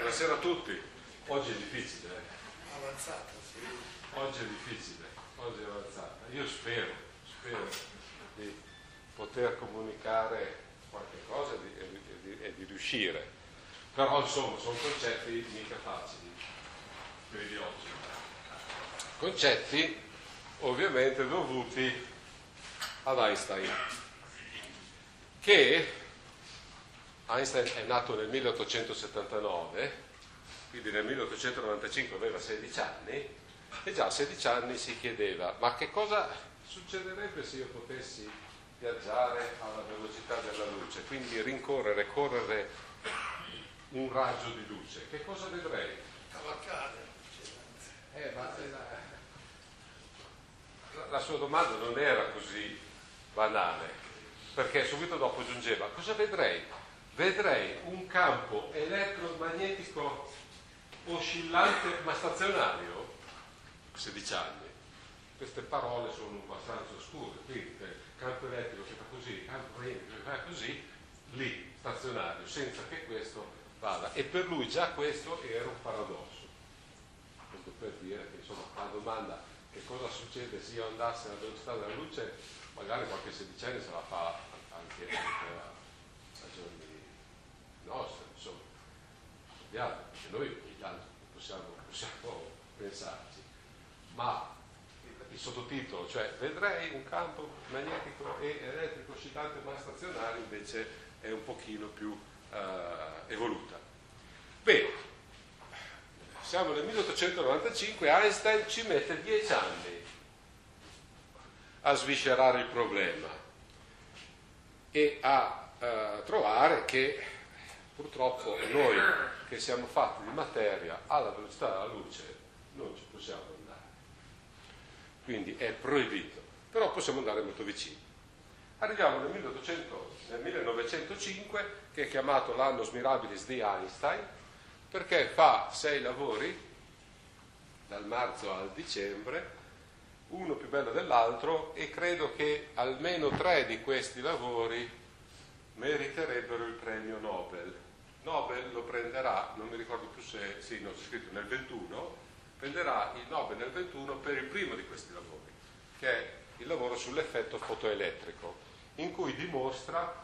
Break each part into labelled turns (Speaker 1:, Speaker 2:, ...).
Speaker 1: Buonasera a tutti. Oggi è difficile.
Speaker 2: Avanzata, sì.
Speaker 1: Oggi è difficile, oggi è avanzata. Io spero di poter comunicare qualche cosa e di riuscire. Però insomma sono concetti mica facili, quelli di oggi. Concetti ovviamente dovuti ad Einstein, che Einstein è nato nel 1879, quindi nel 1895 aveva 16 anni e già a 16 anni si chiedeva: ma che cosa succederebbe se io potessi viaggiare alla velocità della luce, quindi correre un raggio di luce, che cosa vedrei?
Speaker 2: Cavalcare.
Speaker 1: La sua domanda non era così banale, perché subito dopo aggiungeva: cosa vedrei? Vedrei un campo elettromagnetico oscillante ma stazionario. 16 anni. Queste parole sono abbastanza oscure, quindi campo elettrico che fa così, campo magnetico che fa così, lì, stazionario, senza che questo vada. E per lui già questo era un paradosso. Questo per dire che insomma la domanda che cosa succede se io andassi alla velocità della luce, magari qualche sedicenne se la fa anche a giorni nostri, insomma, studiate, perché noi ogni tanto possiamo pensarci, ma il sottotitolo, cioè vedrei un campo magnetico e elettrico oscillante ma stazionario, invece è un pochino più evoluta. Bene, siamo nel 1895, Einstein ci mette 10 anni a sviscerare il problema e a trovare che purtroppo noi che siamo fatti di materia alla velocità della luce non ci possiamo andare, quindi è proibito, però possiamo andare molto vicini. Arriviamo nel 1905, che è chiamato l'annus mirabilis di Einstein, perché fa 6 lavori dal marzo al dicembre, uno più bello dell'altro, e credo che almeno 3 di questi lavori meriterebbero il premio Nobel. Nobel lo prenderà, non mi ricordo più se, sì, no, c'è scritto nel 21, prenderà il Nobel nel 21 per il primo di questi lavori, che è il lavoro sull'effetto fotoelettrico, in cui dimostra,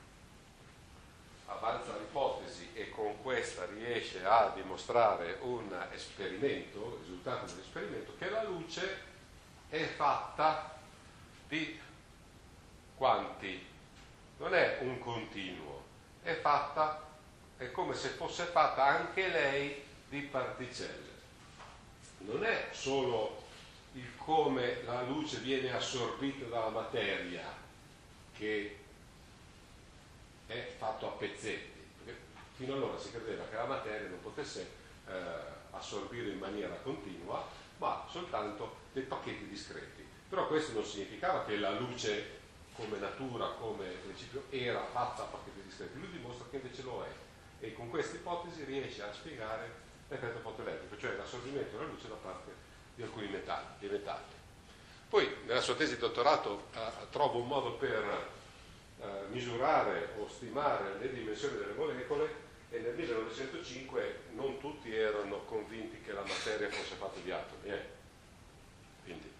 Speaker 1: avanza l'ipotesi e con questa riesce a dimostrare un esperimento, il risultato dell'esperimento, che la luce è fatta di quanti, non è un continuo, è come se fosse fatta anche lei di particelle. Non è solo il come la luce viene assorbita dalla materia, che è fatto a pezzetti, perché fino allora si credeva che la materia non potesse assorbire in maniera continua, ma soltanto dei pacchetti discreti. Però questo non significava che la luce come natura, come principio, era fatta a pacchetti discreti. Lui dimostra che invece lo è, e con questa ipotesi riesce a spiegare l'effetto fotoelettrico, cioè l'assorbimento della luce da parte di alcuni metalli. Poi nella sua tesi di dottorato trova un modo per misurare o stimare le dimensioni delle molecole, e nel 1905 non tutti erano convinti che la materia fosse fatta di atomi. Quindi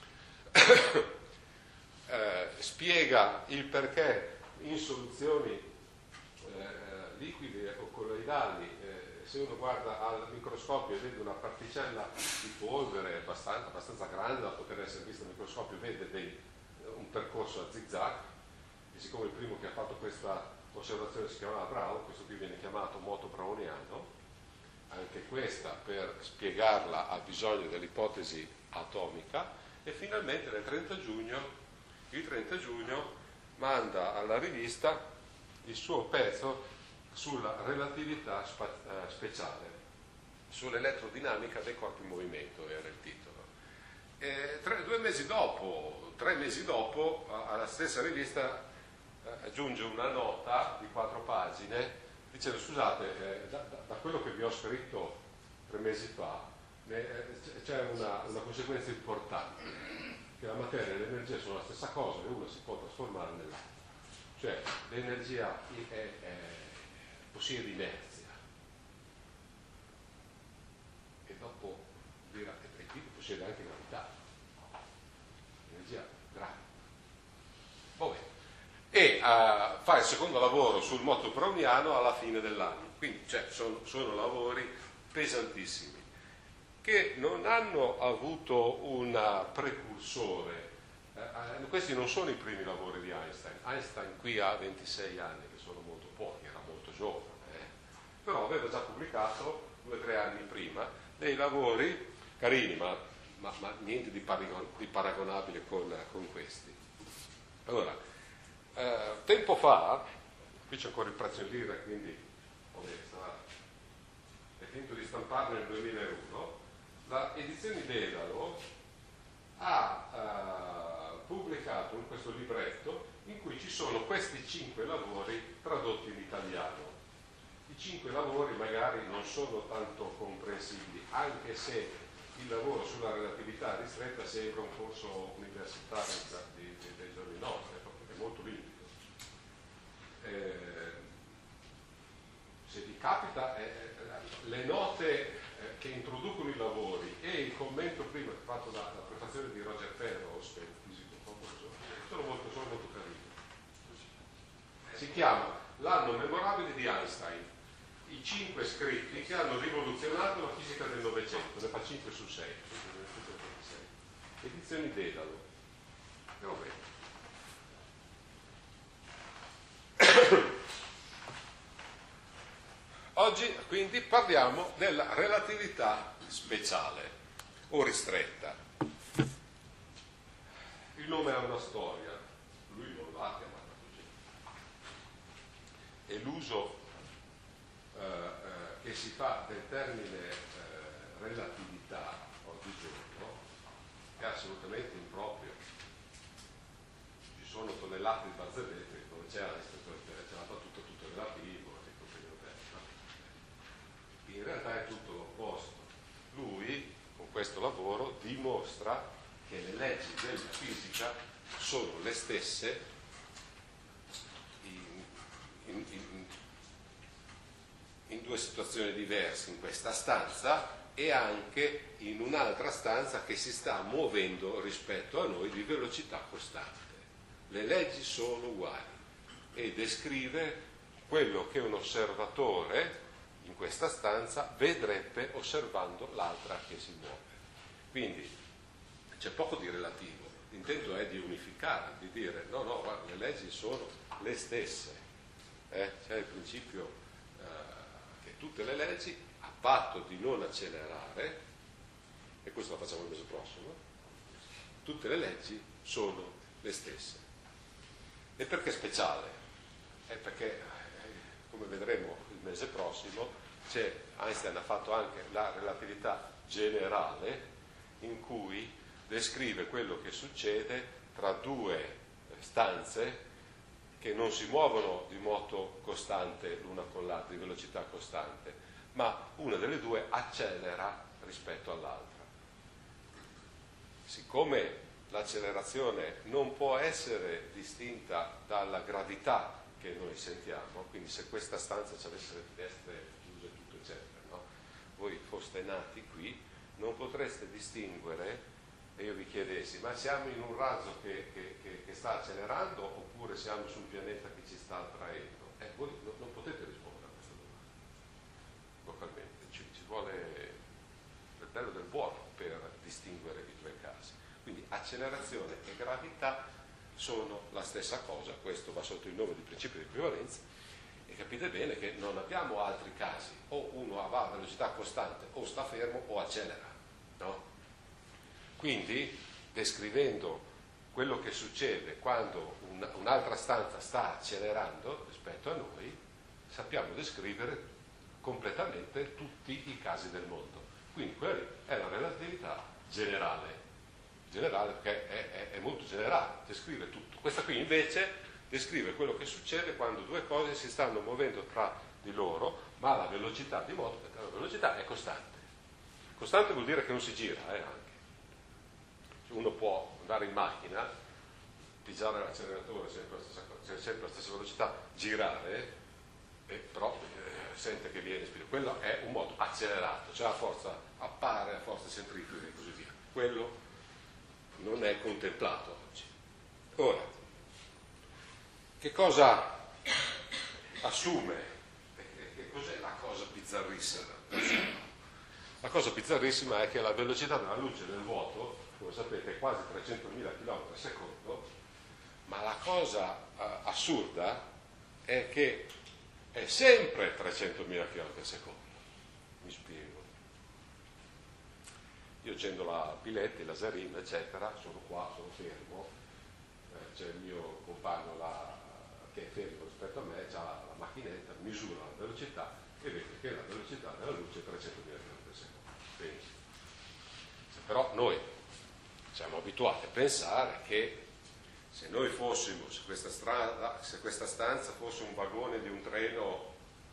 Speaker 1: spiega il perché in soluzioni liquide o colloidali, se uno guarda al microscopio e vede una particella di polvere abbastanza grande da poter essere vista al microscopio, vede un percorso a zigzag, e siccome il primo che ha fatto questa osservazione si chiamava Brown, questo qui viene chiamato moto browniano, anche questa per spiegarla ha bisogno dell'ipotesi atomica, e finalmente il 30 giugno manda alla rivista il suo pezzo sulla relatività speciale, sull'elettrodinamica dei corpi in movimento, era il titolo. E 3 mesi dopo, alla stessa rivista aggiunge una nota di 4 pagine dicendo: scusate, da quello che vi ho scritto 3 mesi fa c'è una conseguenza importante, che la materia e l'energia sono la stessa cosa e una si può trasformare nell'altra, cioè l'energia possiede inerzia, succede anche gravità, energia gravita. Vabbè. E fa il secondo lavoro sul moto browniano alla fine dell'anno, quindi sono lavori pesantissimi che non hanno avuto un precursore. Questi non sono i primi lavori di Einstein. Einstein qui ha 26 anni, che sono molto pochi, era molto giovane, però aveva già pubblicato 2 o 3 anni prima dei lavori carini, ma niente di paragonabile con questi. Allora, tempo fa, qui c'è ancora il prezzo in lira, quindi è finito di stamparlo nel 2001, la Edizioni Dedalo ha pubblicato questo libretto in cui ci sono questi 5 lavori tradotti in italiano. I 5 lavori magari non sono tanto comprensibili, anche se il lavoro sulla relatività ristretta sembra un corso universitario dei giorni nostri, perché è molto limpido. Se vi capita, le note che introducono i lavori e il commento prima fatto dalla prefazione di Roger Penrose, che è un fisico famoso, sono molto carini. Si chiama L'anno memorabile di Einstein, i 5 scritti che hanno rivoluzionato la fisica del Novecento, ne fa 5 su 6, Edizioni Dedalo. E va bene. Oggi quindi parliamo della relatività speciale o ristretta. Il nome ha una storia, lui non l'ha chiamata così. E l'uso che si fa del termine relatività oggigiorno è assolutamente improprio. Ci sono tonnellate di barzellette dove c'è la battuta tutto relativo. In realtà è tutto l'opposto. Lui, con questo lavoro, dimostra che le leggi della fisica sono le stesse in 2 situazioni diverse, in questa stanza e anche in un'altra stanza che si sta muovendo rispetto a noi di velocità costante. Le leggi sono uguali e descrive quello che un osservatore in questa stanza vedrebbe osservando l'altra che si muove. Quindi c'è poco di relativo, l'intento è di unificare, di dire no, guarda, le leggi sono le stesse. C'è il principio che tutte le leggi, a patto di non accelerare, e questo lo facciamo il mese prossimo, tutte le leggi sono le stesse. E perché speciale? Perché, come vedremo il mese prossimo, Einstein ha fatto anche la relatività generale, in cui descrive quello che succede tra 2 stanze che non si muovono di moto costante l'una con l'altra, di velocità costante, ma una delle 2 accelera rispetto all'altra. Siccome l'accelerazione non può essere distinta dalla gravità che noi sentiamo, quindi se questa stanza avesse le finestre chiuse e tutto eccetera, no? Voi foste nati qui, non potreste distinguere, e io vi chiedessi, ma siamo in un razzo che sta accelerando oppure siamo su un pianeta che ci sta attraendo? Voi non potete rispondere a questa domanda localmente, ci vuole il bello del buono per distinguere i 2 casi. Quindi accelerazione e gravità sono la stessa cosa, questo va sotto il nome di principio di equivalenza, e capite bene che non abbiamo altri casi, o uno va a velocità costante o sta fermo o accelera, no? Quindi, descrivendo quello che succede quando un'altra stanza sta accelerando rispetto a noi, sappiamo descrivere completamente tutti i casi del mondo. Quindi quella è la relatività generale perché è molto generale, descrive tutto. Questa qui invece descrive quello che succede quando 2 cose si stanno muovendo tra di loro, ma la velocità di moto, perché la velocità è costante. Costante vuol dire che non si gira, anche. Uno può andare in macchina, pigiare l'acceleratore sempre la stessa velocità, girare, però sente che viene spinto. Quello è un modo accelerato, cioè la forza appare, la forza centrifuga e così via. quello non è contemplato oggi. Ora, che cosa assume? Che cos'è la cosa bizzarrissima? La cosa bizzarrissima è che la velocità della luce nel vuoto, come sapete, è quasi 300.000 km al secondo, ma la cosa assurda è che è sempre 300.000 km al secondo. Mi spiego. Io accendo la Piletti, la Zarin, eccetera, sono qua, sono fermo, c'è il mio compagno là, che è fermo rispetto a me, ha la macchinetta, misura la velocità e vede che la velocità della luce è 300.000 km al secondo. Bene. Però noi siamo abituati a pensare che se noi fossimo, se questa stanza fosse un vagone di un treno,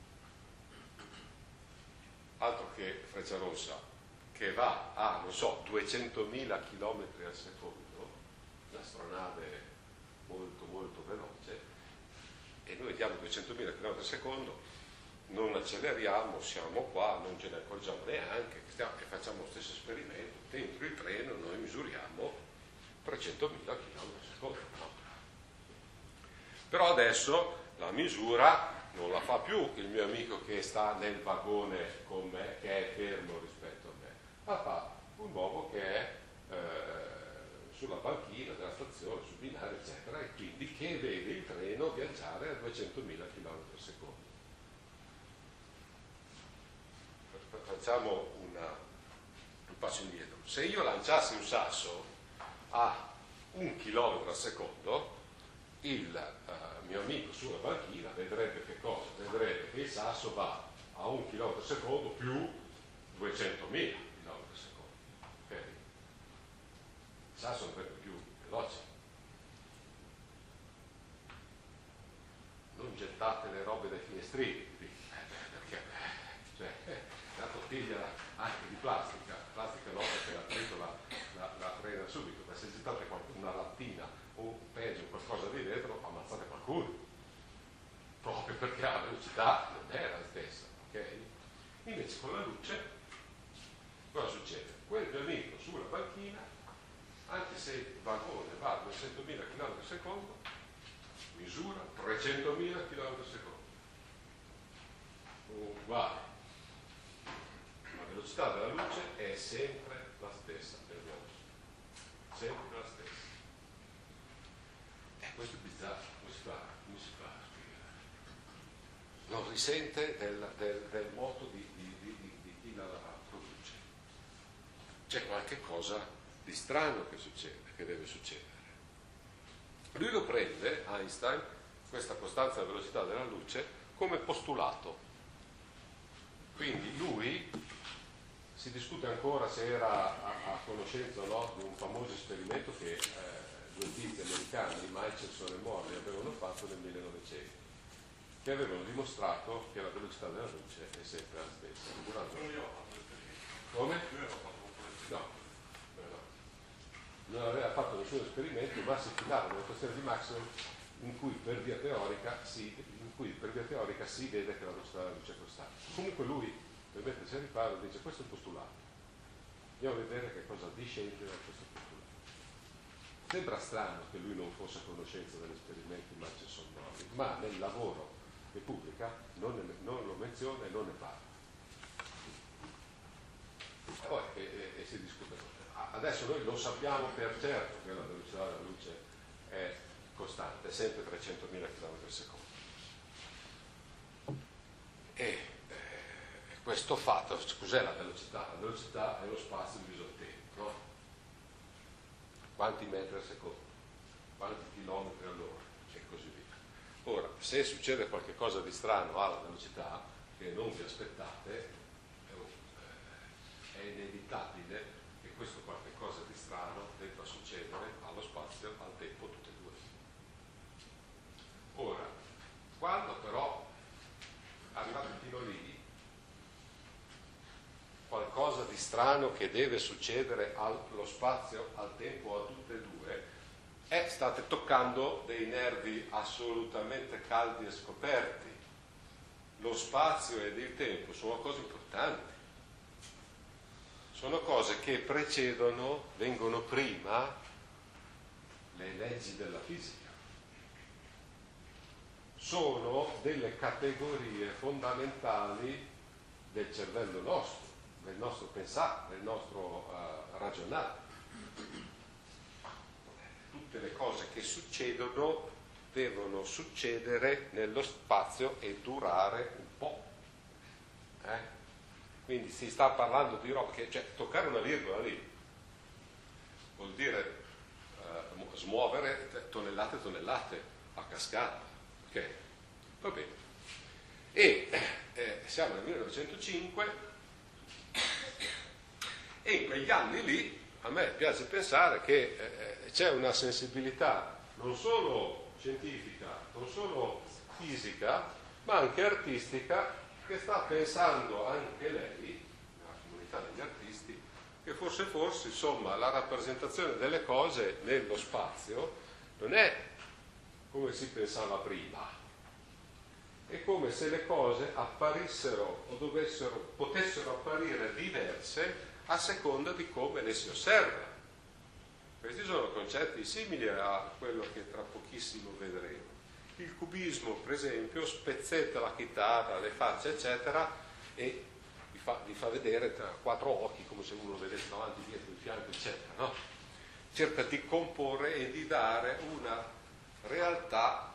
Speaker 1: altro che Frecciarossa, che va a, non so, 200.000 km al secondo, un'astronave molto molto veloce, e noi diamo 200.000 km al secondo, non acceleriamo, siamo qua, non ce ne accorgiamo neanche, e facciamo lo stesso esperimento, dentro il treno noi misuriamo 300.000 km al secondo. No? Però adesso la misura non la fa più il mio amico che sta nel vagone con me, che è fermo rispetto a me, la fa un uomo che è sulla banchina della stazione, sul binario, eccetera, e quindi che vede il treno viaggiare a 200.000 km al secondo. Facciamo un passo indietro. Se io lanciassi un sasso a 1 km al secondo, il mio amico sulla banchina vedrebbe che cosa? Vedrebbe che il sasso va a 1 km al secondo più 200.000 km al secondo. Okay? Il sasso andrebbe più veloce. Non gettate le robe dai finestrini, perché cioè, la bottiglia anche di plastica no, perché la frena subito, ma se gettate una lattina o peggio qualcosa di vetro, ammazzate qualcuno, proprio perché la velocità non è la stessa, ok? Invece con la luce cosa succede? Quel mio amico sulla banchina, anche se il vagone va a 200.000 km al secondo, misura 300.000 km al secondo. Uguale. La velocità della luce è sempre la stessa per noi. Sempre la stessa. Questo è bizzarro, come si fa a spiegare? Non risente del moto di chi la produce. C'è qualche cosa di strano che succede, che deve succedere. Lui lo prende, Einstein, questa costanza della velocità della luce, come postulato. Quindi lui si discute ancora se era a conoscenza o no di un famoso esperimento che due tizi americani, Michelson e Morley, avevano fatto nel 1900, che avevano dimostrato che la velocità della luce è sempre la stessa. Come? No. Non aveva fatto nessun esperimento, ma si fidava dell'equazione di Maxwell in cui per via teorica si vede che la velocità della luce è costante. Comunque lui, per mettersi a riparo, dice questo è il postulato. Andiamo a vedere che cosa discende da questo postulato. Sembra strano che lui non fosse a conoscenza degli esperimenti Michelson-Morley, ma nel lavoro che pubblica non lo menziona e non ne parla. E poi si discute. Adesso noi lo sappiamo per certo che la velocità della luce è costante, è sempre 300.000 km al secondo. E questo fatto, cos'è la velocità? La velocità è lo spazio diviso al tempo, no? Quanti metri al secondo, quanti chilometri all'ora e così via. Ora, se succede qualcosa di strano alla velocità che non vi aspettate, è inevitabile che questo qualcosa di strano debba succedere allo spazio, al tempo, tutte e due. Ora, quando però arrivate fino lì, qualcosa di strano che deve succedere allo spazio, al tempo, a tutte e due, state toccando dei nervi assolutamente caldi e scoperti. Lo spazio ed il tempo sono cose importanti. sono cose che precedono, vengono prima le leggi della fisica. Sono delle categorie fondamentali del cervello nostro, del nostro pensare, del nostro ragionare. Tutte le cose che succedono devono succedere nello spazio e durare un po'. Quindi si sta parlando di roba che, cioè, toccare una virgola lì vuol dire smuovere tonnellate e tonnellate a cascata. Ok? Va bene. E siamo nel 1905 e in quegli anni lì a me piace pensare che c'è una sensibilità non solo scientifica, non solo fisica, ma anche artistica, che sta pensando anche lei, la comunità degli artisti, che forse insomma la rappresentazione delle cose nello spazio non è come si pensava prima, è come se le cose apparissero o potessero apparire diverse a seconda di come le si osserva. Questi sono concetti simili a quello che tra pochissimo vedremo. Il cubismo, per esempio, spezzetta la chitarra, le facce, eccetera, e vi fa vedere tra quattro occhi, come se uno vedesse davanti, dietro, di fianco, eccetera, no? Cerca di comporre e di dare una realtà.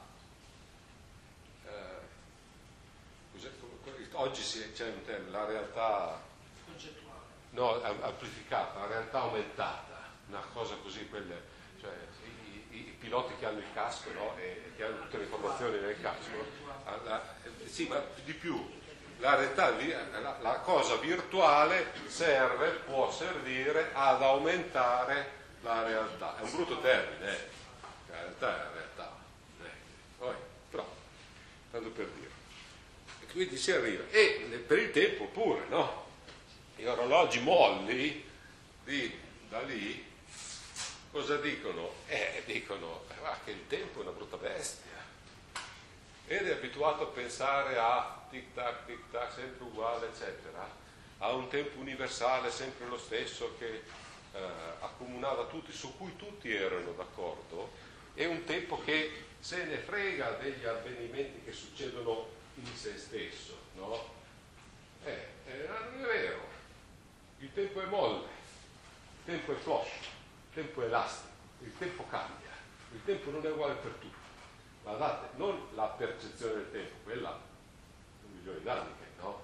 Speaker 1: Oggi c'è un termine, la realtà
Speaker 2: concettuale.
Speaker 1: No, amplificata, la realtà aumentata, una cosa così, cioè i piloti che hanno il casco, no? E che hanno tutte le informazioni nel casco, sì, ma di più, la realtà, la cosa virtuale può servire ad aumentare la realtà. È un brutto termine, la realtà è la realtà, però, tanto per dire. E quindi si arriva, e per il tempo pure, no? Gli orologi molli da lì cosa dicono? Dicono che il tempo è una brutta bestia. Ed è abituato a pensare a tic tac, sempre uguale, eccetera, a un tempo universale, sempre lo stesso, che accomunava tutti, su cui tutti erano d'accordo, e un tempo che se ne frega degli avvenimenti che succedono in se stesso, no? Non è vero. Il tempo è molle, il tempo è floscio, il tempo è elastico, il tempo cambia, il tempo non è uguale per tutti. Guardate, non la percezione del tempo, quella un milione d'anni, no?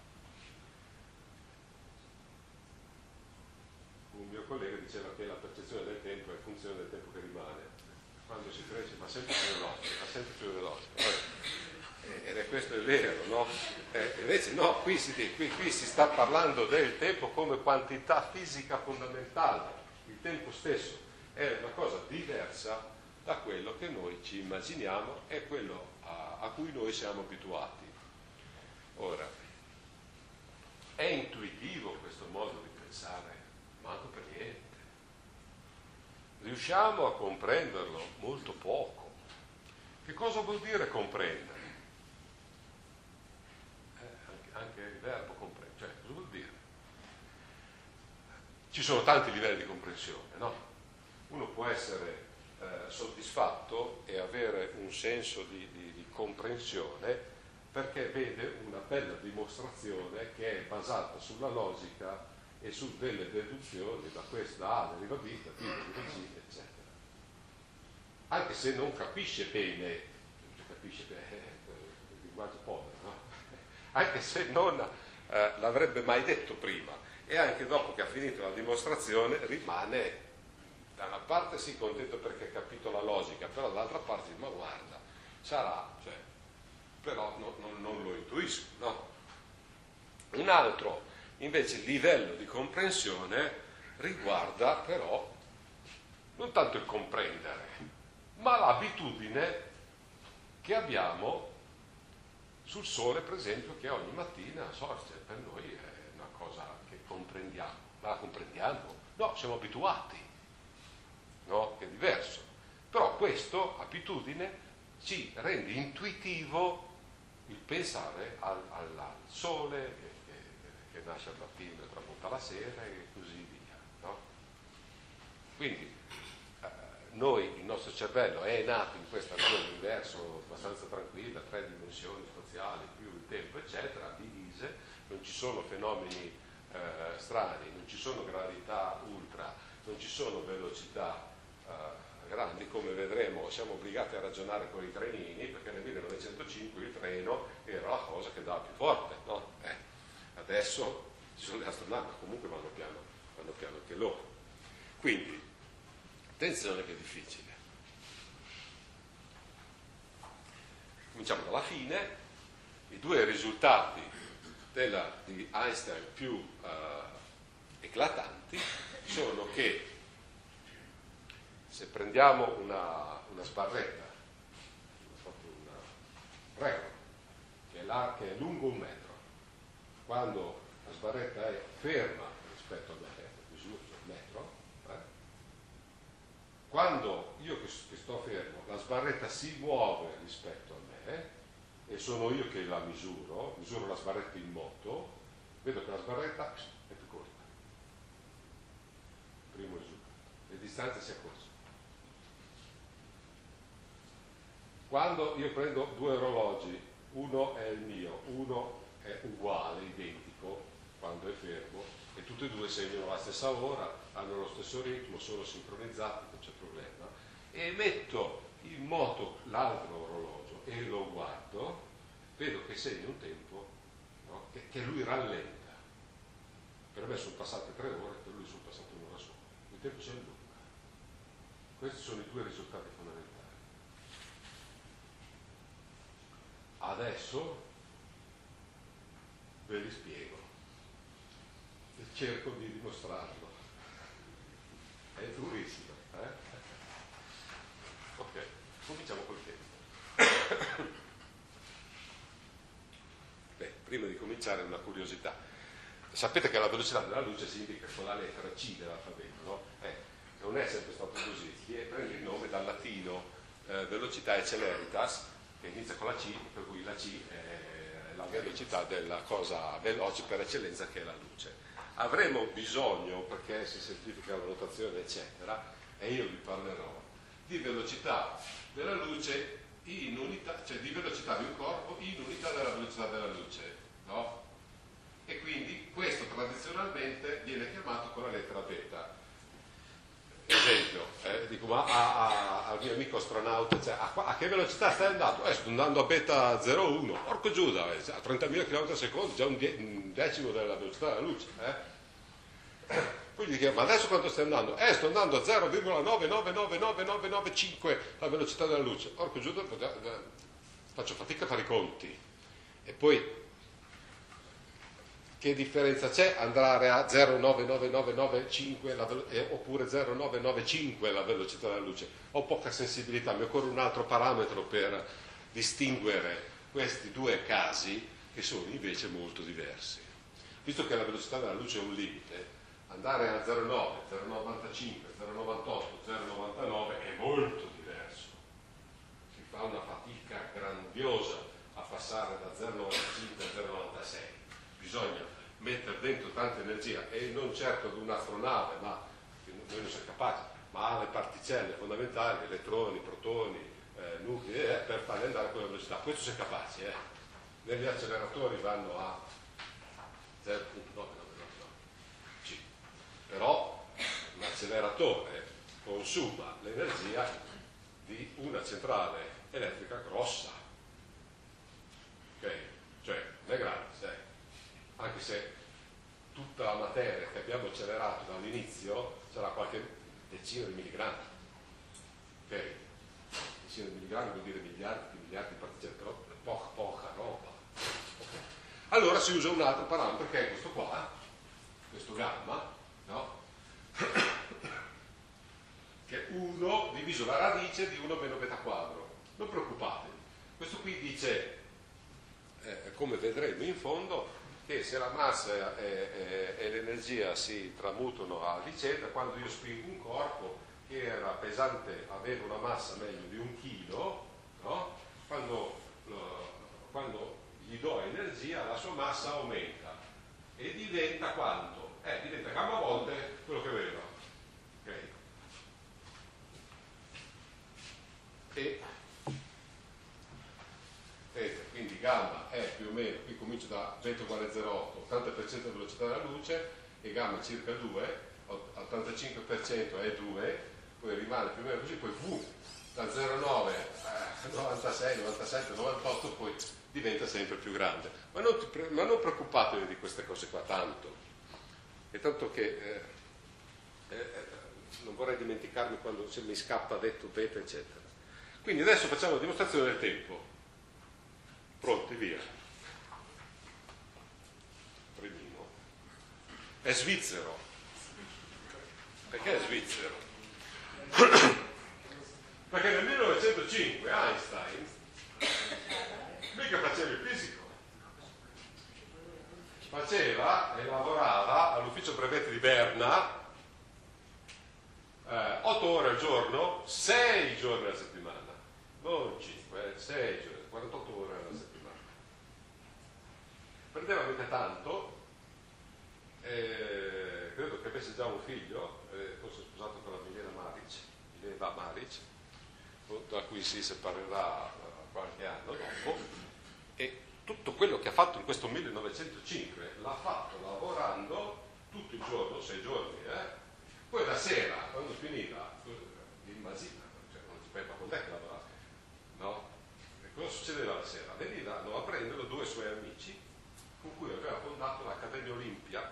Speaker 1: Un mio collega diceva che la percezione del tempo è funzione del tempo che rimane. Quando si cresce, ma sempre più veloce. Ed è questo è vero, no? Invece no, qui si sta parlando del tempo come quantità fisica fondamentale. Il tempo stesso è una cosa diversa da quello che noi ci immaginiamo e quello a cui noi siamo abituati. Ora, è intuitivo questo modo di pensare? Manco per niente. Riusciamo a comprenderlo? Molto poco. Che cosa vuol dire comprendere? Anche il verbo comprendere, cioè cosa vuol dire? Ci sono tanti livelli di comprensione, no? Uno può essere soddisfatto e avere un senso di comprensione perché vede una bella dimostrazione che è basata sulla logica e su delle deduzioni, da questa A deriva B, da B deriva C, eccetera. Anche se non capisce bene, il linguaggio povero, no? Anche se non l'avrebbe mai detto prima, e anche dopo che ha finito la dimostrazione rimane da una parte sì contento perché ha capito la logica, però dall'altra parte ma guarda, sarà, cioè, però non lo intuisco, no? Un altro invece livello di comprensione riguarda però non tanto il comprendere, ma l'abitudine che abbiamo sul sole, per esempio, che ogni mattina sorge. Per noi è una cosa che comprendiamo, ma la comprendiamo? No, siamo abituati, no? Che è diverso. Però questa abitudine ci rende intuitivo il pensare al sole che nasce al mattino e tramonta la sera e così via, no? Quindi il nostro cervello è nato in questo universo abbastanza tranquillo, 3 dimensioni spaziali, più il tempo, eccetera, divise, non ci sono fenomeni strani, non ci sono gravità ultra, non ci sono velocità grandi, come vedremo. Siamo obbligati a ragionare con i trenini, perché nel 1905 il treno era la cosa che andava più forte, no? Adesso ci sono le astronavi, ma comunque vanno piano anche loro. Quindi, attenzione che è difficile. Cominciamo dalla fine. I 2 risultati di Einstein più eclatanti sono che se prendiamo una sbarretta, una regola, che è lungo 1 metro, quando la sbarretta è ferma rispetto a me, misuro 1 metro, quando io che sto fermo, la sbarretta si muove rispetto a me, e sono io che la misuro la sbarretta in moto, vedo che la sbarretta è più corta. Primo risultato. Le distanze si accorciano. Quando io prendo 2 orologi, uno è il mio, uno è uguale, identico, quando è fermo, e tutti e 2 segnano la stessa ora, hanno lo stesso ritmo, sono sincronizzati, non c'è problema, e metto in moto l'altro orologio e lo guardo, vedo che segna un tempo, no? che lui rallenta. Per me sono passate 3 ore, per lui sono passate 1 ora sola. Il tempo si allunga. Questi sono i 2 risultati fondamentali. Adesso ve li spiego e cerco di dimostrarlo. È durissimo, Ok, cominciamo col tempo. Beh, prima di cominciare una curiosità. Sapete che la velocità della luce si indica con la lettera C dell'alfabeto, no? Non è sempre stato così, prende il nome dal latino velocità e celeritas, che inizia con la C, per cui la C è la velocità della cosa veloce per eccellenza, che è la luce. Avremo bisogno, perché si semplifica la notazione eccetera, e io vi parlerò di velocità della luce in unità, cioè di velocità di un corpo in unità della velocità della luce, no? E quindi questo tradizionalmente viene chiamato con la lettera beta. Esempio, dico, ma al mio amico astronauta, cioè, a che velocità stai andando? Sto andando a beta 0,1, porco Giuda, a 30.000 km al secondo, già un decimo della velocità della luce. Poi gli dico, ma adesso quanto stai andando? Sto andando a 0,999995 la velocità della luce. Porco Giuda, faccio fatica a fare i conti. E poi che differenza c'è andare a 0,99995 oppure 0,995 la velocità della luce? Ho poca sensibilità, mi occorre un altro parametro per distinguere questi 2 casi, che sono invece molto diversi. Visto che la velocità della luce è un limite, andare a 0,9, 0,95, 0,98, 0,99 è molto diverso. Si fa una fatica grandiosa a passare da 0,95 a 0,96. Bisogna mettere dentro tanta energia, e non certo ad un'astronave, ma noi non siamo capaci, ma alle particelle fondamentali, elettroni, protoni, nuclei, per farli andare a quella velocità. Questo si è capaci, negli acceleratori vanno a 0,999 C. Però l'acceleratore consuma l'energia di una centrale elettrica grossa, ok? Cioè non è grande, anche se tutta la materia che abbiamo accelerato dall'inizio sarà qualche decina di milligrammi, ok? Decina di milligrammi vuol dire miliardi di particelle, però poca roba. Okay. Allora si usa un altro parametro, che è questo qua, questo gamma, no? Che è 1 diviso la radice di 1 meno beta quadro. Non preoccupatevi, questo qui dice, come vedremo in fondo, che se la massa e l'energia si tramutano a vicenda, quando io spingo un corpo che era pesante, aveva una massa meglio di 1 chilo, no? Quando gli do energia, la sua massa aumenta. e diventa quanto? Diventa gamma volte quello che aveva. Ok? Quindi gamma è più o meno, qui comincio da 100 uguale 0,8, 80% della velocità della luce, e gamma è circa 2, 85% è 2, poi rimane più o meno così, poi V da 0,9 a 96, 97, 98, poi diventa sempre più grande. Ma non preoccupatevi di queste cose qua tanto, è tanto che non vorrei dimenticarmi quando se mi scappa detto beta, eccetera. Quindi adesso facciamo la dimostrazione del tempo. Pronti, via. Primino. È svizzero. Perché è svizzero? Perché nel 1905 Einstein mica faceva il fisico. Faceva e lavorava all'ufficio brevetti di Berna 8 ore al giorno, 6 giorni alla settimana. Non 5, 6 giorni, 48 ore alla settimana. Prendeva mica tanto, credo che avesse già un figlio, forse sposato con la Mileva Maric, da cui si separerà qualche anno dopo, e tutto quello che ha fatto in questo 1905 l'ha fatto lavorando tutto il giorno, 6 giorni, poi la sera, quando finiva, immagina, cioè non sapeva quando è che lavorava, no? E cosa succedeva la sera? Venivano a prenderlo 2 suoi amici con cui aveva fondato l'Accademia Olimpia,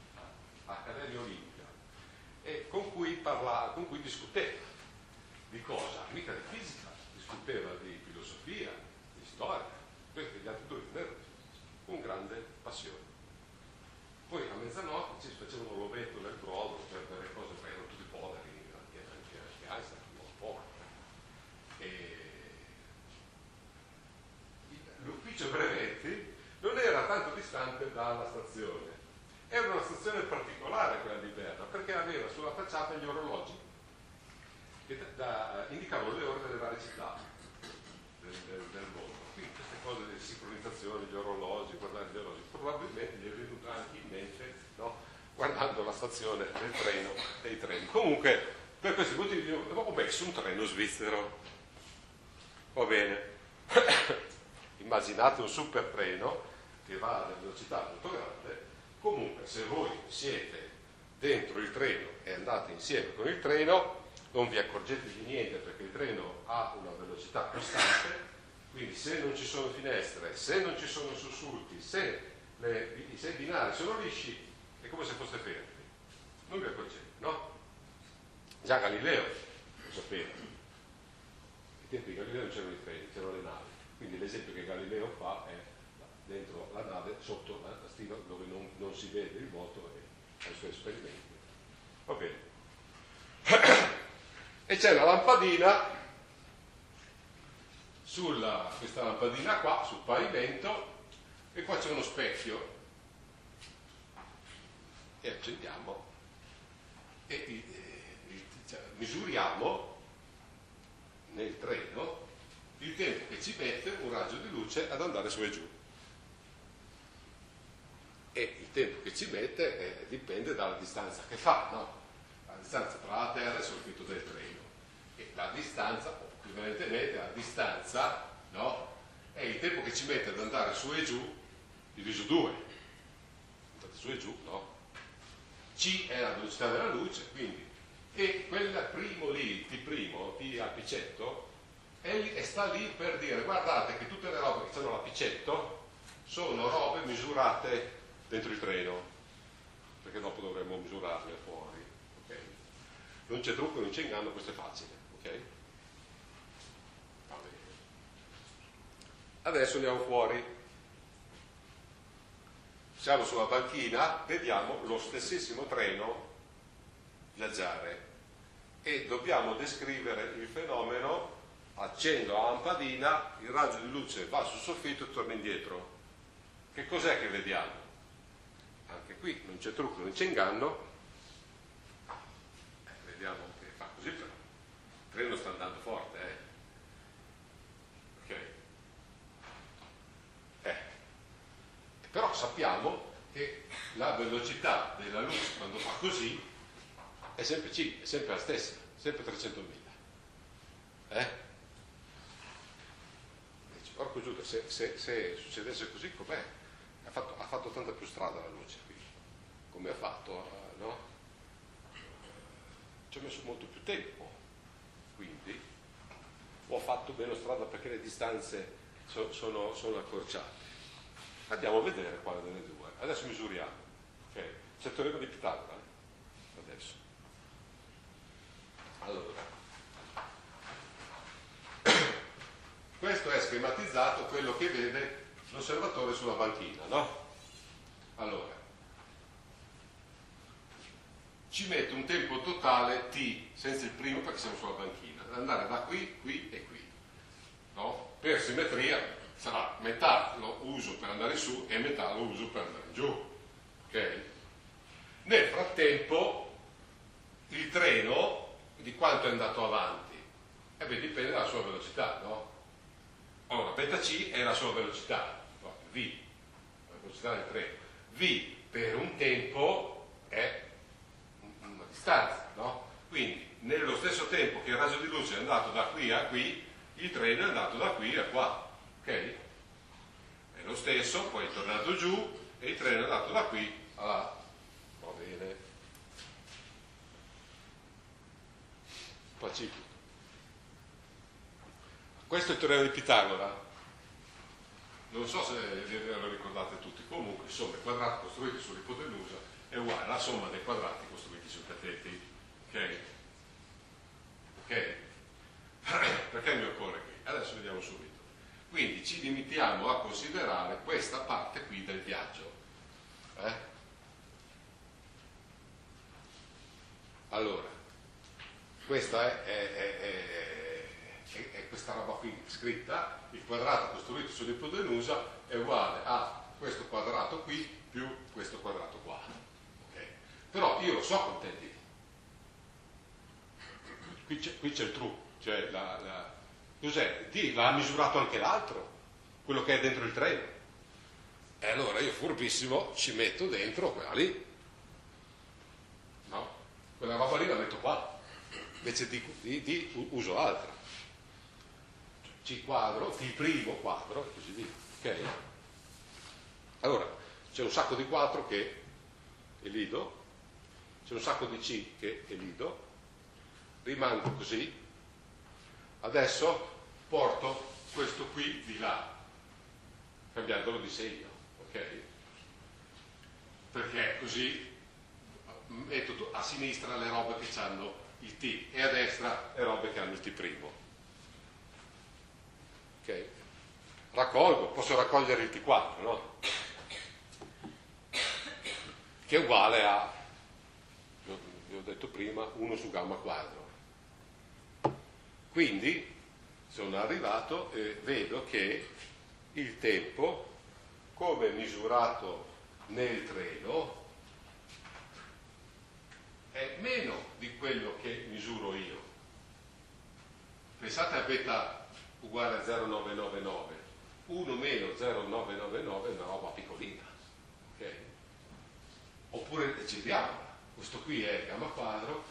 Speaker 1: e con cui discuteva di cosa? Mica di fisica, discuteva di filosofia, di storia, questi gli altri 2 con grande passione. Poi a mezzanotte ci facevano l'ovetto nel brodo per delle cose, poi erano tutti poveri, anche Einstein era povero. L'ufficio brevetti non era tanto distante dalla stazione. Era una stazione particolare quella di Berna, perché aveva sulla facciata gli orologi che indicavano le ore delle varie città del mondo. Quindi queste cose delle sincronizzazioni, gli orologi, guardare gli orologi, probabilmente gli è venuto anche in mente, no? Guardando la stazione del treno, dei treni. Comunque, per questi motivi ho messo un treno svizzero. Va bene. Immaginate un super treno che va a velocità molto grande. Comunque, se voi siete dentro il treno e andate insieme con il treno, non vi accorgete di niente perché il treno ha una velocità costante, quindi se non ci sono finestre, se non ci sono sussulti, se i binari sono lisci, è come se foste fermi. Non vi accorgete, no? Già Galileo lo sapeva. Ai tempi di Galileo non c'erano i treni, c'erano le navi. Quindi l'esempio che Galileo fa è dentro la nave, sotto la stiva dove non si vede il vuoto, e fa i suoi esperimenti. Va bene. E c'è la lampadina, questa lampadina qua, sul pavimento, e qua c'è uno specchio. E accendiamo e misuriamo nel treno il tempo che ci mette un raggio di luce ad andare su e giù. E il tempo che ci mette dipende dalla distanza che fa, no? La distanza tra la Terra e il soffitto del treno. E la distanza, o equivalentemente la distanza, no? È il tempo che ci mette ad andare su e giù diviso 2. Andate su e giù, no? C è la velocità della luce, quindi, e quel primo lì, il T', T apicetto, e sta lì per dire: guardate che tutte le robe che hanno l'apicetto sono robe misurate dentro il treno, perché dopo dovremmo misurarle fuori, ok? Non c'è trucco, non c'è inganno, questo è facile, ok? Va bene. Adesso andiamo fuori. Siamo sulla banchina, vediamo lo stessissimo treno viaggiare e dobbiamo descrivere il fenomeno. Accendo la lampadina, il raggio di luce va sul soffitto e torna indietro. Che cos'è che vediamo? Anche qui non c'è trucco, non c'è inganno. Vediamo che fa così, però il treno sta andando forte, ok? Però sappiamo che la velocità della luce quando fa così è sempre c, è sempre la stessa, sempre 300.000. Dici, porco Giuda, se succedesse così com'è? Ha fatto tanta più strada la luce qui, come ha fatto, no? Ci ha messo molto più tempo, quindi, o ha fatto meno strada perché le distanze sono accorciate. Andiamo a vedere quale delle due. Adesso misuriamo. Okay. C'è il teorema di Pitagora. Adesso. Allora. Questo è schematizzato quello che vede l'osservatore sulla banchina, no? Allora. Ci mette un tempo totale t, senza il primo perché siamo sulla banchina, ad andare da qui, qui e qui. No? Per simmetria sarà metà lo uso per andare su e metà lo uso per andare giù. Okay? Nel frattempo il treno di quanto è andato avanti? Dipende dalla sua velocità, no? Allora, beta c è la sua velocità, no, v, la velocità del treno. V per un tempo è una distanza, no? Quindi nello stesso tempo che il raggio di luce è andato da qui a qui, il treno è andato da qui a qua, ok? È lo stesso, poi è tornato giù e il treno è andato da qui a là. Va bene. Pacifico. Questo è il teorema di Pitagora. Non so se lo ricordate tutti, comunque insomma il quadrato costruito sull'ipotenusa è uguale alla somma dei quadrati costruiti sui cateti. Ok? Ok? Perché mi occorre qui? Adesso vediamo subito. Quindi ci limitiamo a considerare questa parte qui del viaggio. Allora, questa è questa roba qui scritta, il quadrato costruito sull'ipotenusa è uguale a questo quadrato qui più questo quadrato qua. Okay? Però io lo so quant'è D. Qui c'è il true, cioè cos'è? D l'ha misurato anche l'altro, quello che è dentro il treno. E allora io furbissimo ci metto dentro quella lì. No? Quella roba lì la metto qua, invece di uso l'altra. C quadro, T primo quadro e così via. Ok? Allora, c'è un sacco di 4 che elido, c'è un sacco di C che elido, rimango così, adesso porto questo qui di là, cambiandolo di segno, ok? Perché così metto a sinistra le robe che hanno il T e a destra le robe che hanno il T primo. Ok? Raccolgo, posso raccogliere il T4, no? Che è uguale a, vi ho detto prima, 1 su gamma quadro. Quindi sono arrivato e vedo che il tempo, come misurato nel treno, è meno di quello che misuro io. Pensate a beta uguale a 0,999. 1 meno 0,999 è una roba piccolina. Ok? Oppure giriamola. Questo qui è gamma quadro,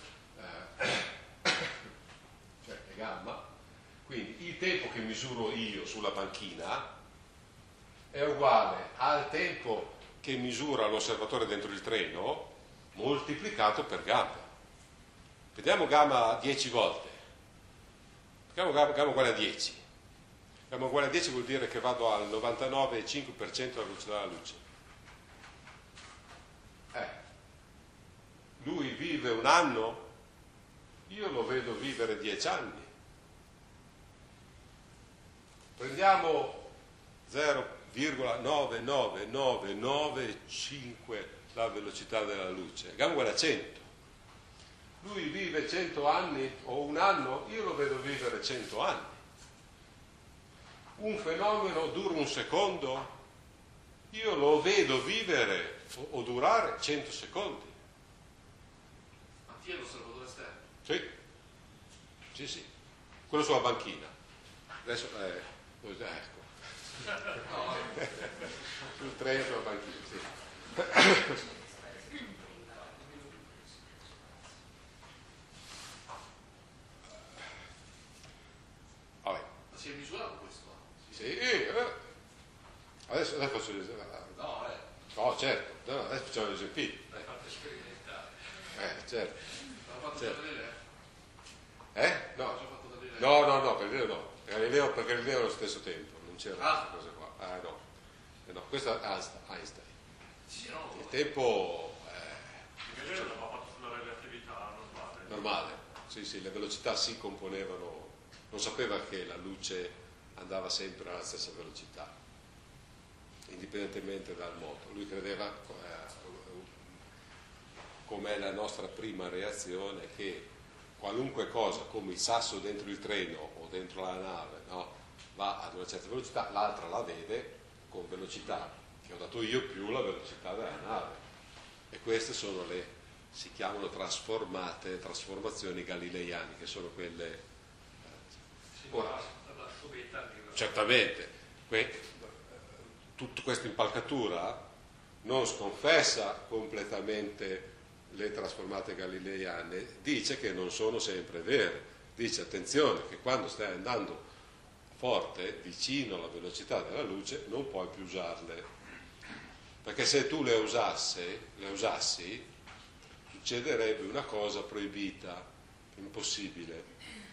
Speaker 1: cioè è gamma. Quindi il tempo che misuro io sulla banchina è uguale al tempo che misura l'osservatore dentro il treno moltiplicato per gamma. Vediamo gamma 10 volte. Gamma uguale a 10. Gamma uguale a 10 vuol dire che vado al 99,5% della velocità della luce. Lui vive un anno, io lo vedo vivere 10 anni. Prendiamo 0,99995 la velocità della luce, gamma uguale a 100. Lui vive 100 anni o un anno, io lo vedo vivere 100 anni. Un fenomeno dura un secondo, io lo vedo vivere o durare 100 secondi.
Speaker 3: Ma chi è l'osservatore esterno?
Speaker 1: Sì, sì. Quello sulla banchina. Adesso, ecco. Sul treno sulla banchina, sì. Vabbè.
Speaker 3: Ma si è misurato questo?
Speaker 1: Sì, adesso faccio gli esempi.
Speaker 3: No,
Speaker 1: No, certo, no, adesso facciamo gli esempi.
Speaker 3: l'hai fatto sperimentare.
Speaker 1: Certo.
Speaker 3: L'ha fatto
Speaker 1: Certo.
Speaker 3: da Galileo?
Speaker 1: No.
Speaker 3: L'ha già fatto da Galileo?
Speaker 1: No, Galileo no. Per Galileo allo stesso tempo, non c'era questa cosa qua. No. No, questo è Einstein.
Speaker 3: Sì, no.
Speaker 1: Il tempo
Speaker 4: Galileo l'aveva fatto sulla relatività normale.
Speaker 1: normale, sì, le velocità si componevano, non sapeva che la luce andava sempre alla stessa velocità, indipendentemente dal moto. Lui credeva, come è la nostra prima reazione, che qualunque cosa, come il sasso dentro il treno o dentro la nave, no, va ad una certa velocità, l'altra la vede con velocità che ho dato io più la velocità della nave. E queste sono si chiamano trasformazioni galileiane, che sono quelle... ora, certamente, tutta questa impalcatura non sconfessa completamente le trasformate galileiane, dice che non sono sempre vere, dice attenzione che quando stai andando forte, vicino alla velocità della luce, non puoi più usarle, perché se tu le usassi, succederebbe una cosa proibita, impossibile.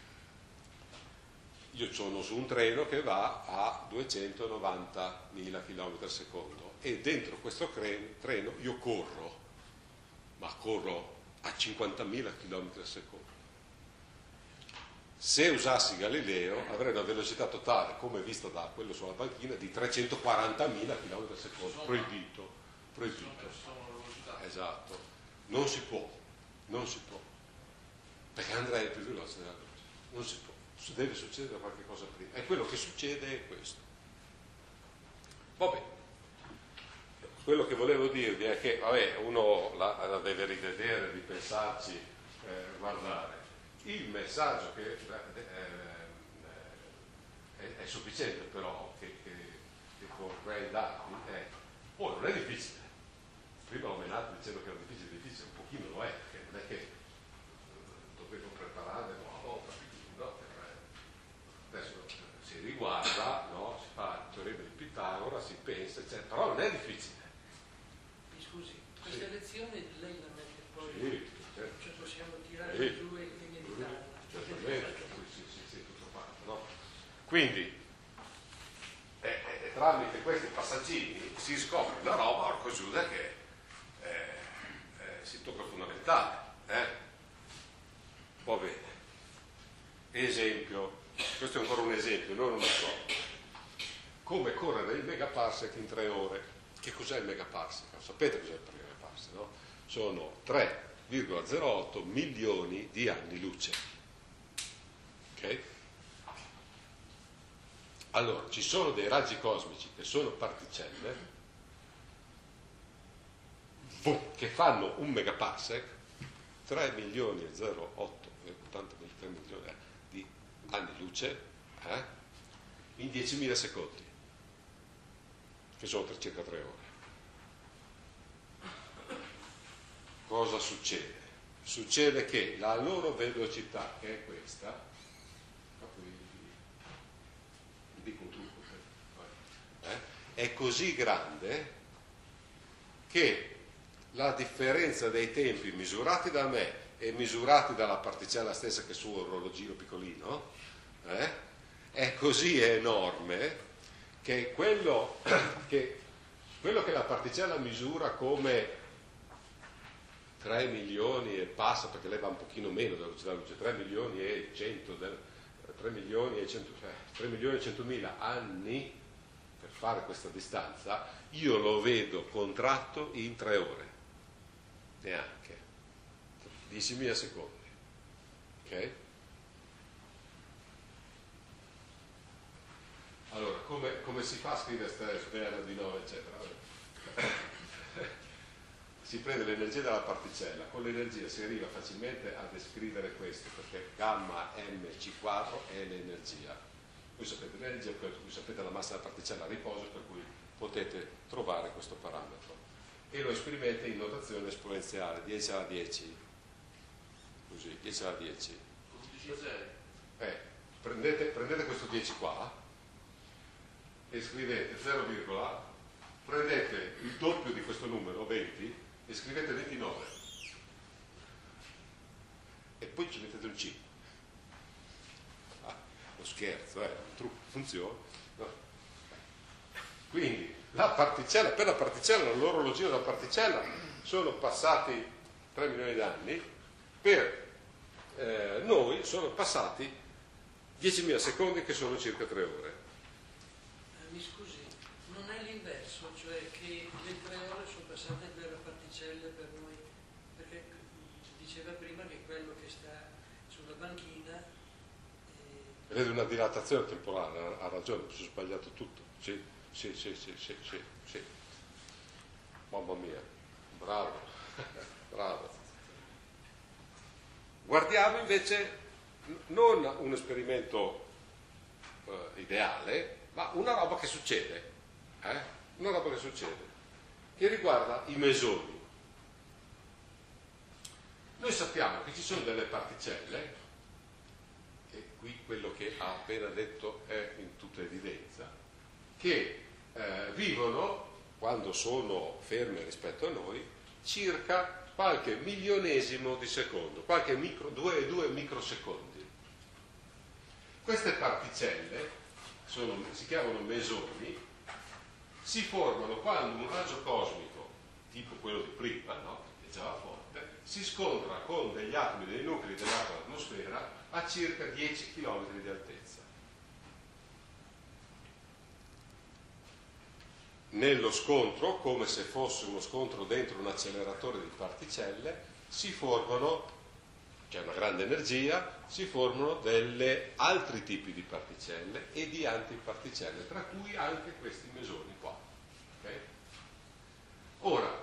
Speaker 1: Io sono su un treno che va a 290.000 km al secondo e dentro questo treno io corro, ma corro a 50.000 km al secondo. Se usassi Galileo avrei una velocità totale, come visto da quello sulla banchina, di 340.000 km al secondo. Proibito. Esatto. Non si può. Perché andrei più veloce della luce. Non si può. Deve succedere qualche cosa prima. E quello che succede è questo. Va bene. Quello che volevo dirvi è che, uno la deve rivedere, ripensarci, guardare. Il messaggio che è sufficiente però che vorrei darvi è, poi non è difficile, prima ho menato dicendo che era difficile, un pochino lo è, perché non è che dovevo preparare, no, adesso si riguarda, no, si fa il teorema di Pitagora, si pensa, eccetera, però non è difficile.
Speaker 2: Mi scusi, questa lezione lei la mette poi,
Speaker 1: Sì, certo.
Speaker 2: cioè possiamo tirare
Speaker 1: Sì.
Speaker 2: giù e meditarla.
Speaker 1: Certamente, sì, tutto fatto, no? Quindi tramite questi passaggini si scopre una roba, orco Giuda, che si tocca fondamentale. Va bene. Esempio, questo è ancora un esempio, non lo so. Come correre il megaparsec in 3 ore. Che cos'è il megaparsec? Sapete cos'è il megaparsec, no? Sono 3,08 milioni di anni luce. Ok? Allora, ci sono dei raggi cosmici che sono particelle che fanno un megaparsec, 3 milioni e 0,8, 83 milioni di anni luce, in 10.000 secondi, che sono circa 3 ore. Cosa succede? Succede che la loro velocità, che è questa, dico un trucco, è così grande che la differenza dei tempi misurati da me e misurati dalla particella stessa, che è il suo orologino piccolino, è così enorme che quello che la particella misura come 3 milioni e passa, perché lei va un pochino meno della velocità della luce, 3 milioni e 100.000 anni per fare questa distanza, io lo vedo contratto in 3 ore, neanche 10.000 secondi, ok? Allora, come si fa a scrivere sfera di 9 eccetera? Si prende l'energia dalla particella, con l'energia si arriva facilmente a descrivere questo, perché gamma mc quadro è l'energia. Voi sapete l'energia, voi sapete la massa della particella a riposo, per cui potete trovare questo parametro. e lo esprimete in notazione esponenziale, 10 alla 10, così, 10 alla 10.
Speaker 3: 11 zeri.
Speaker 1: Prendete questo 10 qua e scrivete 0, prendete il doppio di questo numero, 20, e scrivete 29. E poi ci mettete un 5. Lo scherzo, un trucco, funziona. No. Quindi la particella, per la particella, l'orologino della particella sono passati 3 milioni d'anni, per noi sono passati 10.000 secondi, che sono circa 3 ore.
Speaker 2: Mi scusi, non è l'inverso, cioè che le 3 ore sono passate per la particella per noi, perché diceva prima che quello che sta sulla banchina
Speaker 1: Vede una dilatazione temporale, ha ragione, mi sono sbagliato tutto. Sì. Mamma mia, bravo, bravo. Guardiamo invece non un esperimento ideale, ma una roba che succede, una roba che succede, che riguarda i mesoni. Noi sappiamo che ci sono delle particelle, e qui quello che ha appena detto è in tutta evidenza, che vivono, quando sono ferme rispetto a noi, circa qualche milionesimo di secondo, qualche 2 microsecondi. Queste particelle si chiamano mesoni, si formano quando un raggio cosmico, tipo quello di prima, no? Che già va forte, si scontra con degli atomi dei nuclei dell'altra atmosfera a circa 10 km di altezza. Nello scontro, come se fosse uno scontro dentro un acceleratore di particelle, si formano, c'è una grande energia, si formano delle altri tipi di particelle e di antiparticelle, tra cui anche questi mesoni qua. Okay? Ora,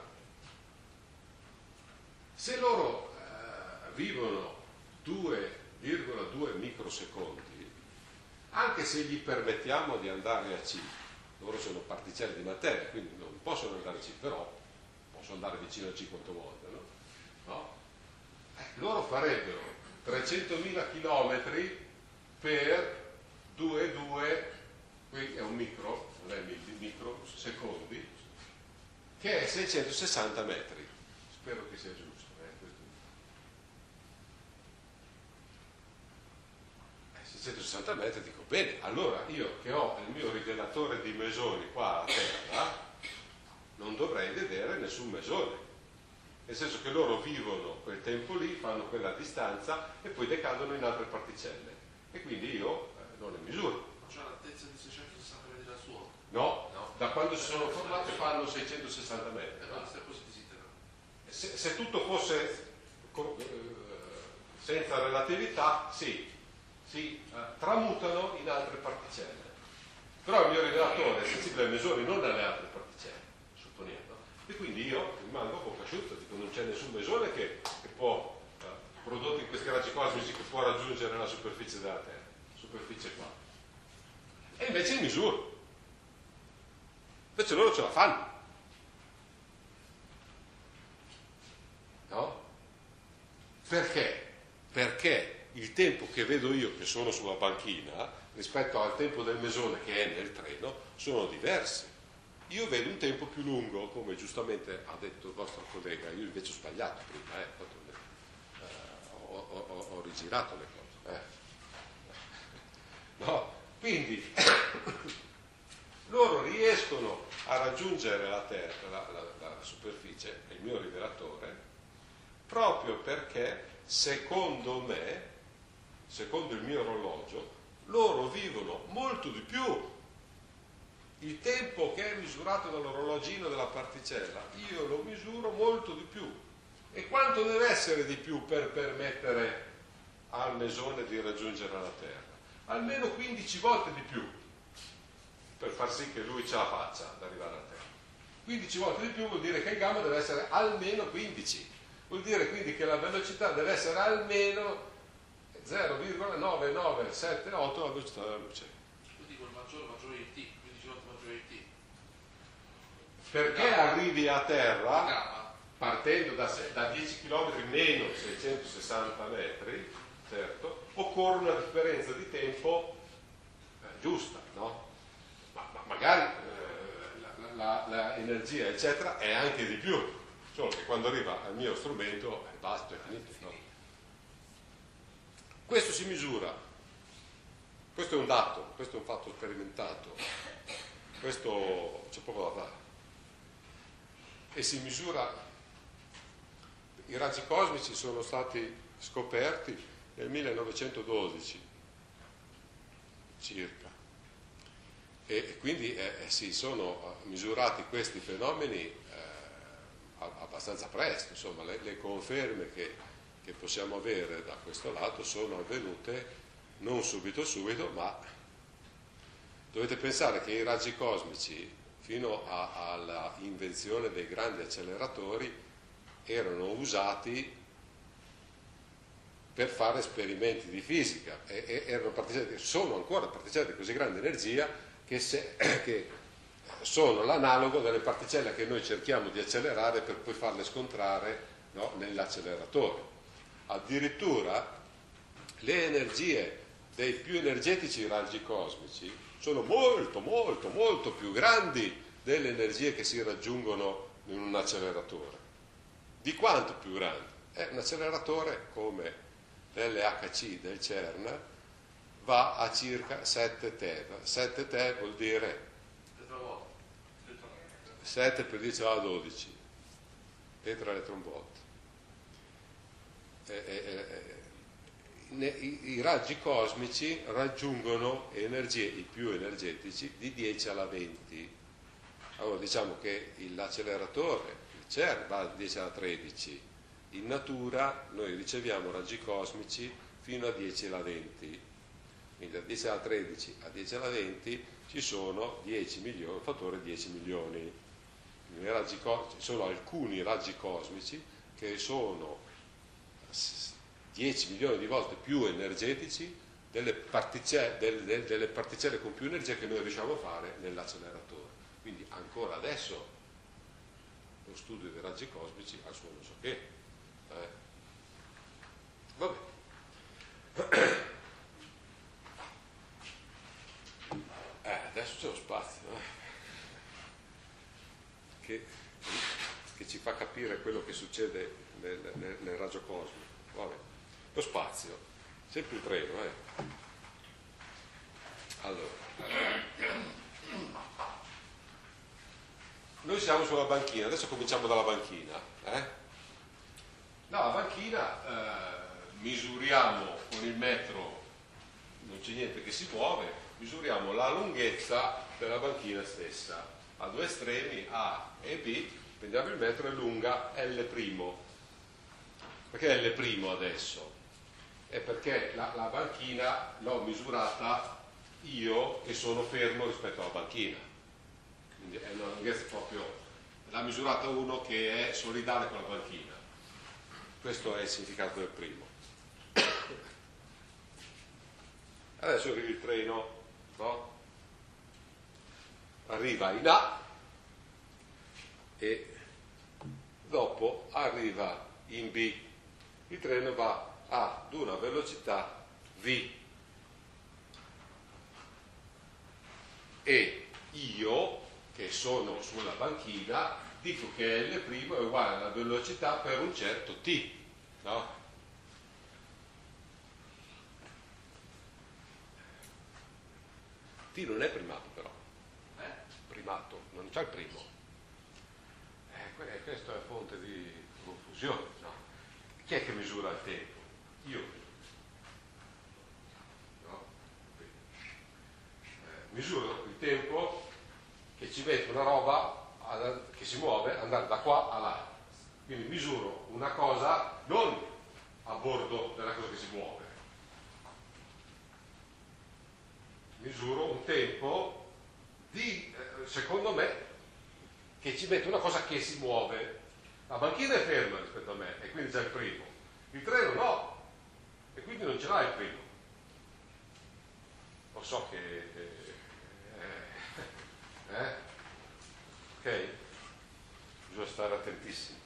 Speaker 1: se loro vivono 2,2 microsecondi, anche se gli permettiamo di andare a C, loro sono particelle di materia, quindi non possono andare a C, però possono andare vicino a C quante volte, no? No? Loro farebbero 300.000 chilometri per 2,2, qui è un micro, non è microsecondi, che è 660 metri. Spero che sia giusto. 660 metri, dico bene, allora io che ho il mio rivelatore di mesoni qua a terra non dovrei vedere nessun mesone, nel senso che loro vivono quel tempo lì, fanno quella distanza e poi decadono in altre particelle e quindi io non le misuro.
Speaker 3: Ma c'è l'altezza di 660 metri dal suolo?
Speaker 1: No, da quando si sono formate fanno 660 metri.
Speaker 3: Allora queste cose desiderano.
Speaker 1: Se tutto fosse senza relatività, sì, si tramutano in altre particelle. Però il mio rivelatore è sensibile ai mesoni, non alle altre particelle, supponiamo. E quindi io rimango a bocca asciutta, dico non c'è nessun mesone che può, prodotto in questi raggi cosmici, che può raggiungere la superficie della Terra, superficie qua. E invece misuro. Invece loro ce la fanno. No? Perché? Perché il tempo che vedo io che sono sulla banchina rispetto al tempo del mesone che è nel treno sono diversi. Io vedo un tempo più lungo, come giustamente ha detto il vostro collega, io invece ho sbagliato prima, ho rigirato le cose. No? Quindi loro riescono a raggiungere la terra, la superficie, il mio rivelatore, proprio perché secondo me, secondo il mio orologio, loro vivono molto di più. Il tempo che è misurato dall'orologino della particella, io lo misuro molto di più. E quanto deve essere di più per permettere al mesone di raggiungere la Terra? Almeno 15 volte di più, per far sì che lui ce la faccia ad arrivare alla Terra. 15 volte di più vuol dire che il gamma deve essere almeno 15. Vuol dire quindi che la velocità deve essere almeno 0,9978 la velocità della luce.
Speaker 3: Io dico il maggiore il T, 15 volte maggiore il T.
Speaker 1: perché arrivi a terra partendo da 10 km meno 660 metri, certo, occorre una differenza di tempo giusta, no? Ma magari la energia eccetera è anche di più, solo che quando arriva al mio strumento basta, è finito, no? Questo si misura, questo è un dato, questo è un fatto sperimentato, questo c'è poco da fare, e si misura. I raggi cosmici sono stati scoperti nel 1912 circa, e quindi si sono misurati questi fenomeni abbastanza presto. Insomma, le conferme che possiamo avere da questo lato sono avvenute non subito, ma dovete pensare che i raggi cosmici fino alla invenzione dei grandi acceleratori erano usati per fare esperimenti di fisica, sono ancora particelle di così grande energia che sono l'analogo delle particelle che noi cerchiamo di accelerare per poi farle scontrare, no, nell'acceleratore. Addirittura le energie dei più energetici raggi cosmici sono molto molto molto più grandi delle energie che si raggiungono in un acceleratore. Di quanto più grande? Un acceleratore come l'LHC del CERN va a circa 7 TeV. 7 TeV vuol dire 7 per 10 alla 12 tetraelectronvolt. I raggi cosmici raggiungono energie, i più energetici, di 10 alla 20. Allora diciamo che l'acceleratore, il CERN, va a 10 alla 13. In natura noi riceviamo raggi cosmici fino a 10 alla 20. Quindi da 10 alla 13 a 10 alla 20 ci sono 10 milioni, fattore 10 milioni. Ci sono alcuni raggi cosmici che sono 10 milioni di volte più energetici delle particelle con più energia che noi riusciamo a fare nell'acceleratore. Quindi ancora adesso lo studio dei raggi cosmici ha il suo non so che. Vabbè. Adesso c'è lo spazio, che ci fa capire quello che succede nel raggio cosmico. Vabbè. Lo spazio, sempre il treno, Allora, noi siamo sulla banchina, adesso cominciamo dalla banchina, Dalla banchina misuriamo con il metro, non c'è niente che si muove, misuriamo la lunghezza della banchina stessa, a due estremi A e B, prendiamo il metro, è lunga L'. Perché L' adesso? È perché la banchina l'ho misurata io che sono fermo rispetto alla banchina, quindi è una lunghezza proprio, l'ha misurata uno che è solidale con la banchina. Questo è il significato del primo. Adesso arriva il treno, no? Arriva in A e dopo arriva in B. Il treno va ad una velocità V e io, che sono sulla banchina, dico che L' è uguale alla velocità per un certo T, no? T non è primato però, primato, non c'è il primo. Questa è fonte di confusione, no? Chi è che misura il tempo? Io. No? Misuro il tempo che ci mette una roba che si muove andare da qua a là. Quindi misuro una cosa non a bordo della cosa che si muove. Misuro un tempo di, secondo me, che ci mette una cosa che si muove. La banchina è ferma rispetto a me e quindi c'è il primo. Il treno no, e quindi non ce l'ha il primo. Lo so che ok? tantissimo.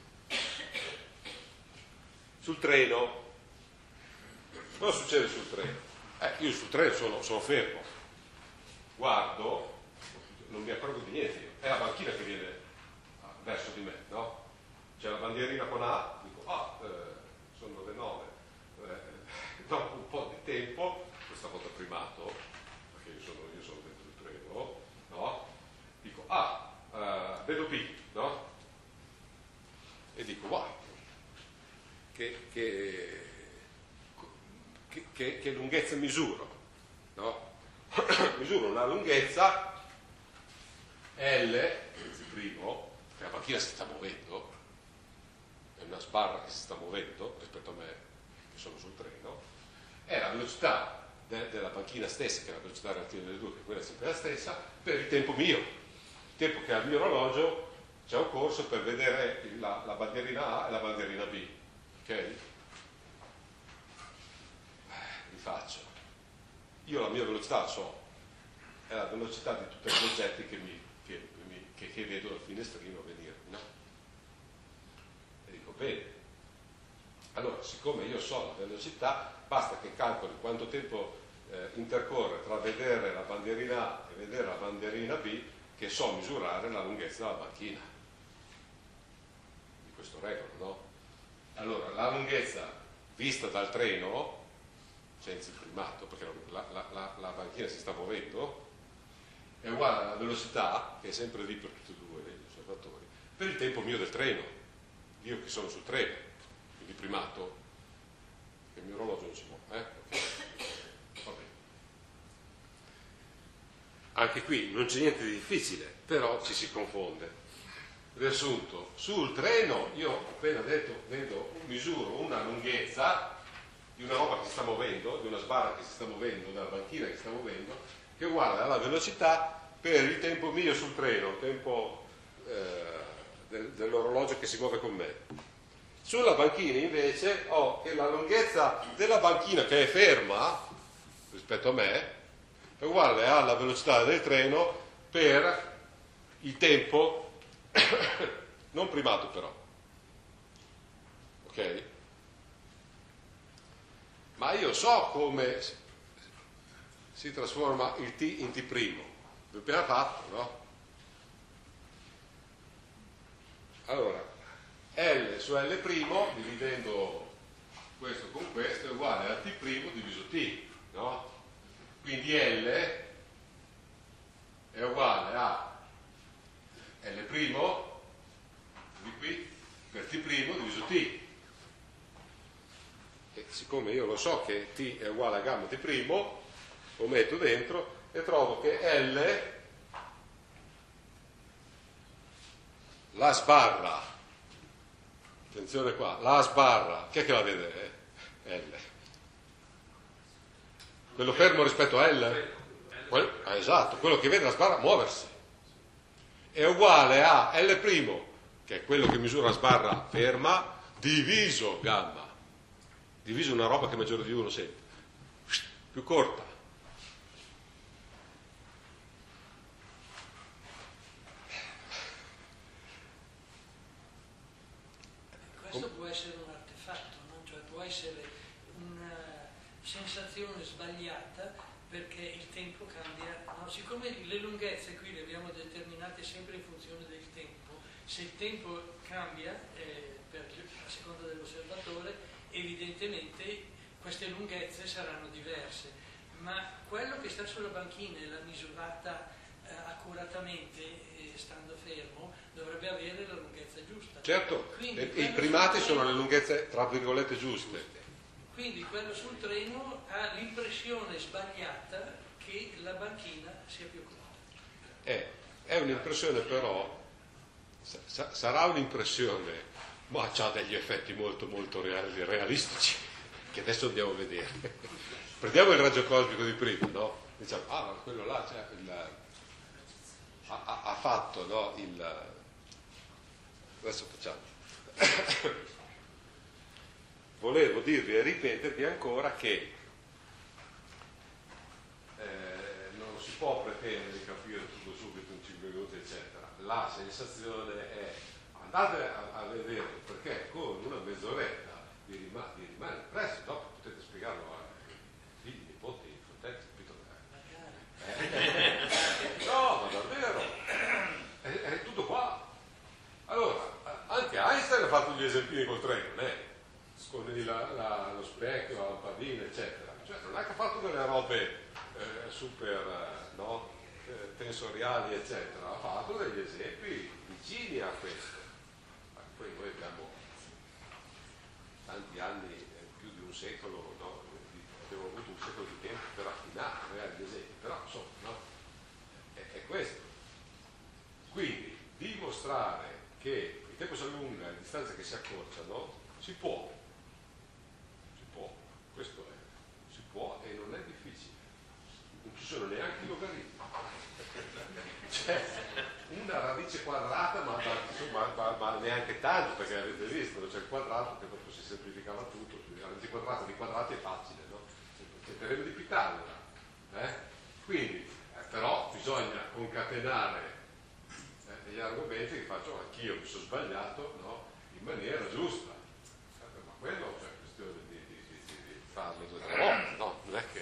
Speaker 1: Sul treno, cosa succede sul treno? Io sul treno sono fermo, guardo, non mi accorgo di niente, è la banchina che viene verso di me, no? C'è la bandierina con A, dico, sono le 9. Dopo un po' di tempo, questa volta primato, perché io sono dentro il treno, no? Dico, vedo P, no? E dico, wow, che lunghezza misuro, no? Misuro una lunghezza L, il primo, che la banchina si sta muovendo, è una sbarra che si sta muovendo rispetto a me, che sono sul treno, è la velocità della banchina stessa, che è la velocità relativa delle due, che quella è sempre la stessa, per il tempo mio. Il tempo che al mio orologio c'è un corso per vedere la bandierina A e la bandierina B. Ok? Rifaccio. Io la mia velocità so, è la velocità di tutti gli oggetti che vedo dal finestrino venire, no? E dico, bene. Allora, siccome io so la velocità, basta che calcoli quanto tempo intercorre tra vedere la bandierina A e vedere la bandierina B, che so misurare la lunghezza della banchina. Di questo regolo, no? Allora, la lunghezza vista dal treno, senza il primato, perché la banchina si sta muovendo, è uguale alla velocità, che è sempre lì per tutti e due gli osservatori, per il tempo mio del treno, io che sono sul treno, quindi primato, che il mio orologio non si muove. Va bene. Anche qui non c'è niente di difficile, però ci si confonde. Riassunto, sul treno io ho appena detto, misuro una lunghezza di una roba che si sta muovendo, di una sbarra che si sta muovendo, della banchina che si sta muovendo, che è uguale alla velocità per il tempo mio sul treno, il tempo dell'orologio che si muove con me. Sulla banchina invece ho che la lunghezza della banchina, che è ferma rispetto a me, è uguale alla velocità del treno per il tempo non primato però, ok? Ma io so come si trasforma il t in t', l'abbiamo fatto, no? Allora, L su L', dividendo questo con questo, è uguale a t' diviso t, no? Quindi L è uguale a L' di qui per t' diviso t. E siccome io lo so che t è uguale a gamma t', lo metto dentro e trovo che L, la sbarra, attenzione qua, la sbarra, chi è che la vede? L. Quello fermo rispetto a L? Esatto, quello che vede la sbarra muoversi. È uguale a L', che è quello che misura la sbarra ferma, diviso gamma. Diviso una roba che è maggiore di 1 sempre. Più corta.
Speaker 2: Questo può essere un artefatto, no? Cioè può essere una sensazione sbagliata perché il tempo cambia, no? Siccome le lunghezze qui le abbiamo determinate sempre in funzione del tempo, se il tempo cambia a seconda dell'osservatore, evidentemente queste lunghezze saranno diverse, ma quello che sta sulla banchina e l'ha misurata accuratamente stando fermo dovrebbe avere la lunghezza giusta.
Speaker 1: Certo, i primati sono le lunghezze tra virgolette giuste.
Speaker 2: Quindi quello sul treno ha l'impressione sbagliata che la banchina sia più corta.
Speaker 1: È un'impressione però, sarà un'impressione, ma ha degli effetti molto molto realistici, che adesso andiamo a vedere. Prendiamo il raggio cosmico di prima, no? Diciamo, quello là ha fatto, no, adesso facciamo. Volevo dirvi e ripetervi ancora che non si può pretendere di capire tutto subito in 5 minuti, eccetera. La sensazione è andate a vedere, perché con una mezz'oretta vi rimane impresso, dopo potete spiegarlo ai figli, nipoti, fratelli, capito? No, ma davvero, è tutto qua. Allora, anche Einstein ha fatto gli esemplini col treno, con lo specchio, la lampadina, eccetera. Cioè, non è che ha fatto delle robe super tensoriali, eccetera, ha fatto degli esempi vicini a questo. Ma poi noi abbiamo tanti anni, più di un secolo, no? Abbiamo avuto un secolo di tempo per affinare gli esempi, però insomma, no? È questo. Quindi dimostrare che il tempo si allunga, le distanze che si accorciano, si può, questo è, si può e non è difficile, non ci sono neanche i logaritmi, cioè una radice quadrata, ma neanche tanto, perché avete visto, c'è il quadrato che dopo si semplificava tutto, la radice quadrata di quadrati è facile, no? C'è il teorema di Pitagora, quindi però bisogna concatenare degli argomenti che faccio anch'io, mi sono sbagliato, no? In maniera giusta, ma quello è questione di farlo 2 o 3 volte, no? Non è che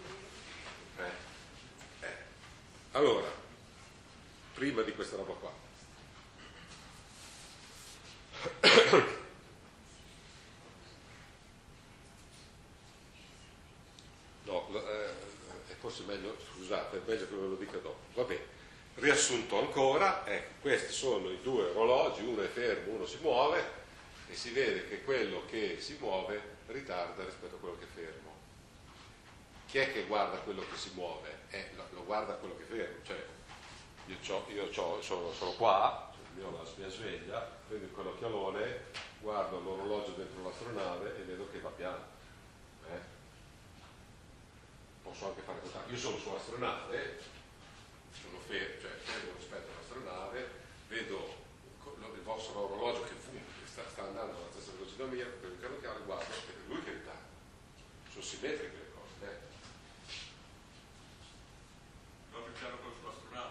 Speaker 1: allora, prima di questa roba qua no, è forse meglio, scusate, è meglio che ve lo dica dopo, va bene. Riassunto ancora, ecco, questi sono i 2 orologi, uno è fermo, uno si muove, e si vede che quello che si muove ritarda rispetto a quello che è fermo. Chi è che guarda quello che si muove? Lo guarda quello che è fermo, cioè sono qua, ho la mia sveglia, prendo il colocchialone, guardo l'orologio dentro l'astronave e vedo che va piano. Posso anche fare contatto, io sono sull'astronave, sono fermo, cioè fermo rispetto all'astronave, vedo il vostro orologio che sta andando alla stessa velocità mia, per il colocchiale guardo ed è lui che ritarda. Sono simmetriche le cose,
Speaker 4: Non più piano quello sull'astronave.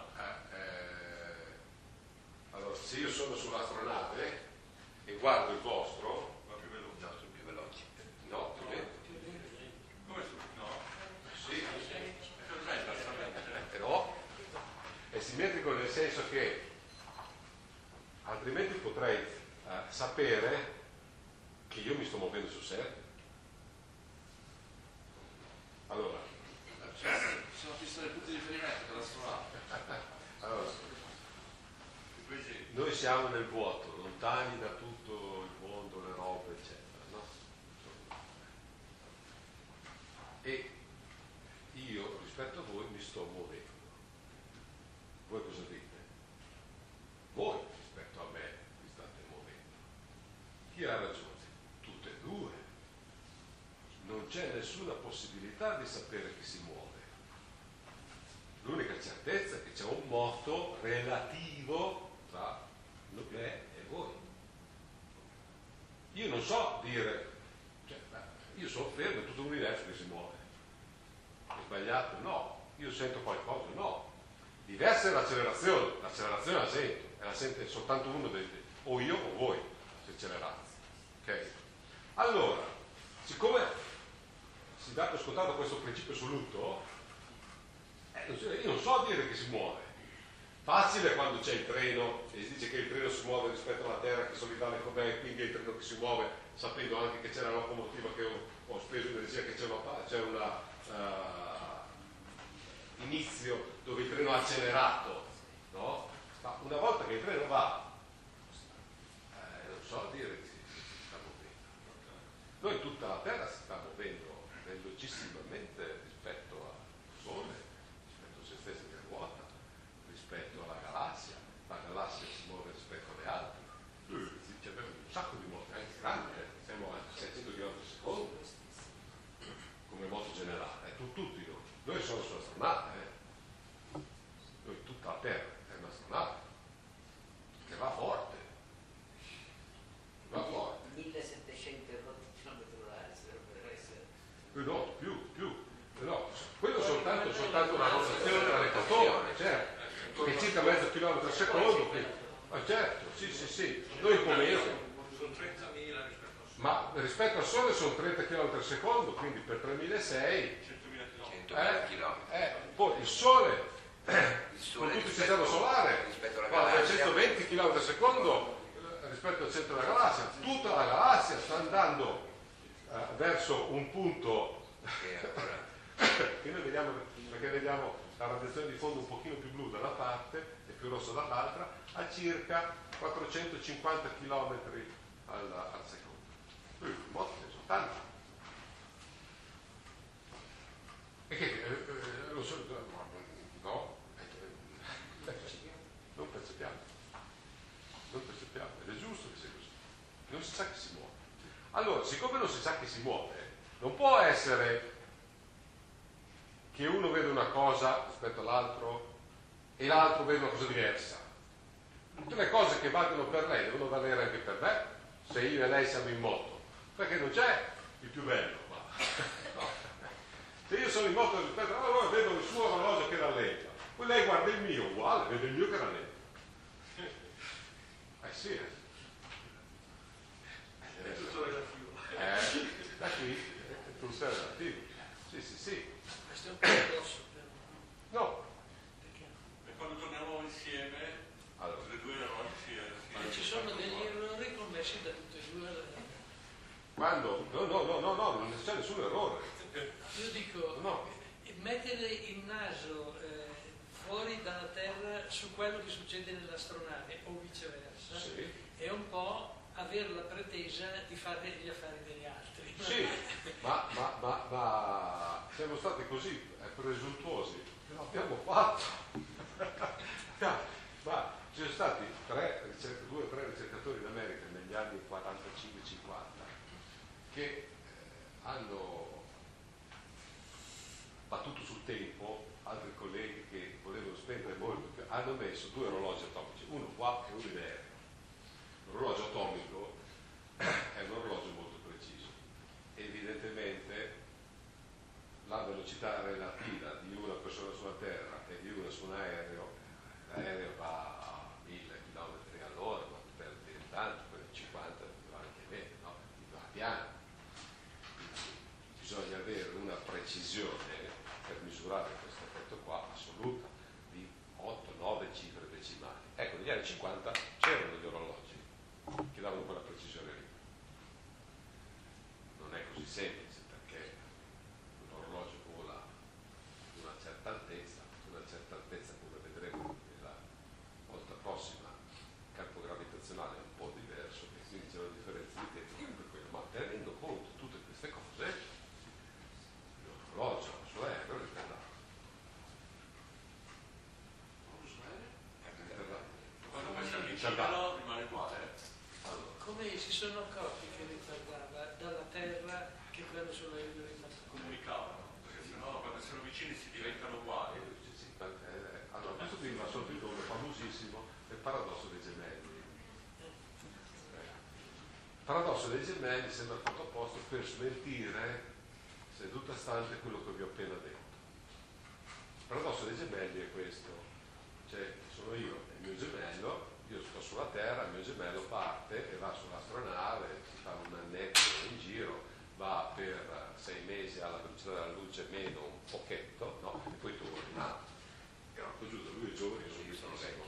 Speaker 1: Allora, se io sono sull'astronave e guardo il vostro,
Speaker 4: Va più veloce.
Speaker 3: No, sono più veloci.
Speaker 1: no, più lento.
Speaker 4: Come su? No?
Speaker 1: Sì,
Speaker 4: Per me esattamente.
Speaker 1: però è simmetrico nel senso che altrimenti potrei sapere che io mi sto muovendo sul serio. Allora,
Speaker 3: Sono fissati dei punti di riferimento dell'astronave.
Speaker 1: allora,
Speaker 4: Due esempi.
Speaker 1: noi siamo nel vuoto, lontani da tutto il mondo, le robe, eccetera, no? E io rispetto a voi mi sto muovendo. Voi cosa dite? Voi rispetto a me vi state muovendo. Chi ha ragione? Tutte e 2. Non c'è nessuna possibilità di sapere chi si muove. L'unica certezza è che c'è un moto relativo tra me e voi. Io non so dire, cioè, io sono fermo, è tutto l'universo che si muove. È sbagliato? No. Io sento qualcosa? No. Diversa è l'accelerazione la sento, e la sente soltanto uno o io o voi, se accelerate. Ok? Allora, siccome si dà per scontato questo principio assoluto, io non so dire che si muove. Facile quando c'è il treno e si dice che il treno si muove rispetto alla terra che è solidale com'è, quindi è il treno che si muove, sapendo anche che c'è la locomotiva che ho speso energia, che c'è un inizio dove il treno ha accelerato, no? Ma una volta che il treno va, non so dire che si sta muovendo. Noi tutta la terra si sta muovendo velocissimamente rispetto al Sole, rispetto a se stessa che ruota, rispetto alla galassia. La galassia si muove rispetto alle altre. Abbiamo un sacco di moto, è grande, siamo a 600 km al secondo come moto generale, tutti noi siamo sull'astronave, noi tutta la terra è un'astronave che va forte,
Speaker 5: 1700 km/h per essere.
Speaker 1: no, più, no, quello soltanto una rotazione dell'equatore, certo, che è circa mezzo chilometro al secondo, Ma certo, sì. Noi come io.
Speaker 4: Sono 30.000 rispetto al Sole.
Speaker 1: Ma rispetto al Sole sono 30 km al secondo, quindi per 3.600.
Speaker 4: 100.000 km.
Speaker 6: 100.000 km.
Speaker 1: Poi il Sole,
Speaker 6: Il
Speaker 1: con
Speaker 6: Sole
Speaker 1: tutto il sistema solare,
Speaker 6: rispetto alla
Speaker 1: va a
Speaker 6: galassia.
Speaker 1: 120 km al secondo rispetto al centro della galassia. Tutta la galassia sta andando verso un punto che noi vediamo, perché vediamo la radiazione di fondo un pochino più blu da una parte e più rossa dall'altra, a circa 450 km al secondo. Molto, sono tanti. E che lo so, no, non percepiamo, ed è giusto che sia così, non si sa che si muove. Allora, siccome non si sa che si muove, non può essere che uno vede una cosa rispetto all'altro e l'altro vede una cosa diversa. Tutte le cose che valgono per lei devono valere anche per me, se io e lei siamo in moto, perché non c'è il più bello. No. Se io sono in moto rispetto a allora vedo il suo orologio che rallenta, poi lei guarda il mio, uguale, vede il mio che rallenta. Sì.
Speaker 4: È tutto relativo.
Speaker 1: Da qui è tutto relativo. Sì.
Speaker 2: Questo è un paradosso però, no?
Speaker 1: No.
Speaker 2: Perché
Speaker 4: E quando torniamo insieme,
Speaker 1: Allora.
Speaker 4: le due errori
Speaker 2: ci sono degli errori commessi da tutti e due.
Speaker 1: Quando? No, non c'è nessun errore.
Speaker 2: Io dico,
Speaker 1: No.
Speaker 2: mettere il naso fuori dalla Terra su quello che succede nell'astronave o viceversa
Speaker 1: Sì.
Speaker 2: è un po' avere la pretesa di fare gli affari degli altri.
Speaker 1: Sì, ma siamo stati così presuntuosi che l'abbiamo fatto. Ma ci sono stati 2 o 3 ricercatori in America negli anni 45-50 che hanno battuto sul tempo altri colleghi che volevano spendere molto, hanno messo 2 orologi atomici, uno qua e uno in aereo. L'orologio atomico è un orologio molto preciso. Evidentemente la velocità relativa di una persona sulla Terra e di una su un aereo, l'aereo va a 1000 km all'ora, ma per dire tanto, per 50 va anche meno, no? Va piano. Bisogna avere una precisione per misurare questo effetto qua assoluta di 8, 9 cifre decimali. Ecco, negli anni 50 c'erano degli orologi che davano quella precisione lì. Non è così semplice perché un orologio vola ad una certa altezza come vedremo nella volta prossima, il campo gravitazionale è un po' diverso e quindi c'è una differenza di tempo per quello, ma tenendo conto di tutte queste cose, l'orologio sull'aereo ritardato.
Speaker 4: quando poi si avvicinano rimane uguale.
Speaker 1: Allora,
Speaker 2: Come si sono accorti che ritardava dalla Terra che quello sull'aereo ritardava?
Speaker 4: Comunicavano, perché sennò quando sono vicini si diventano uguali.
Speaker 1: allora, questo qui mi ha sortito uno famosissimo, è il paradosso dei gemelli. Il paradosso dei gemelli sembra fatto apposta per smentire seduta stante quello che vi ho appena detto. Il paradosso dei gemelli è questo, cioè sono io e il mio gemello, io sto sulla Terra, il mio gemello parte e va sull'astronave, si fa un annetto in giro, va per 6 mesi alla velocità della luce meno un pochetto, no? E poi torna. E no, poi giusto, lui è giovane, io sono secco.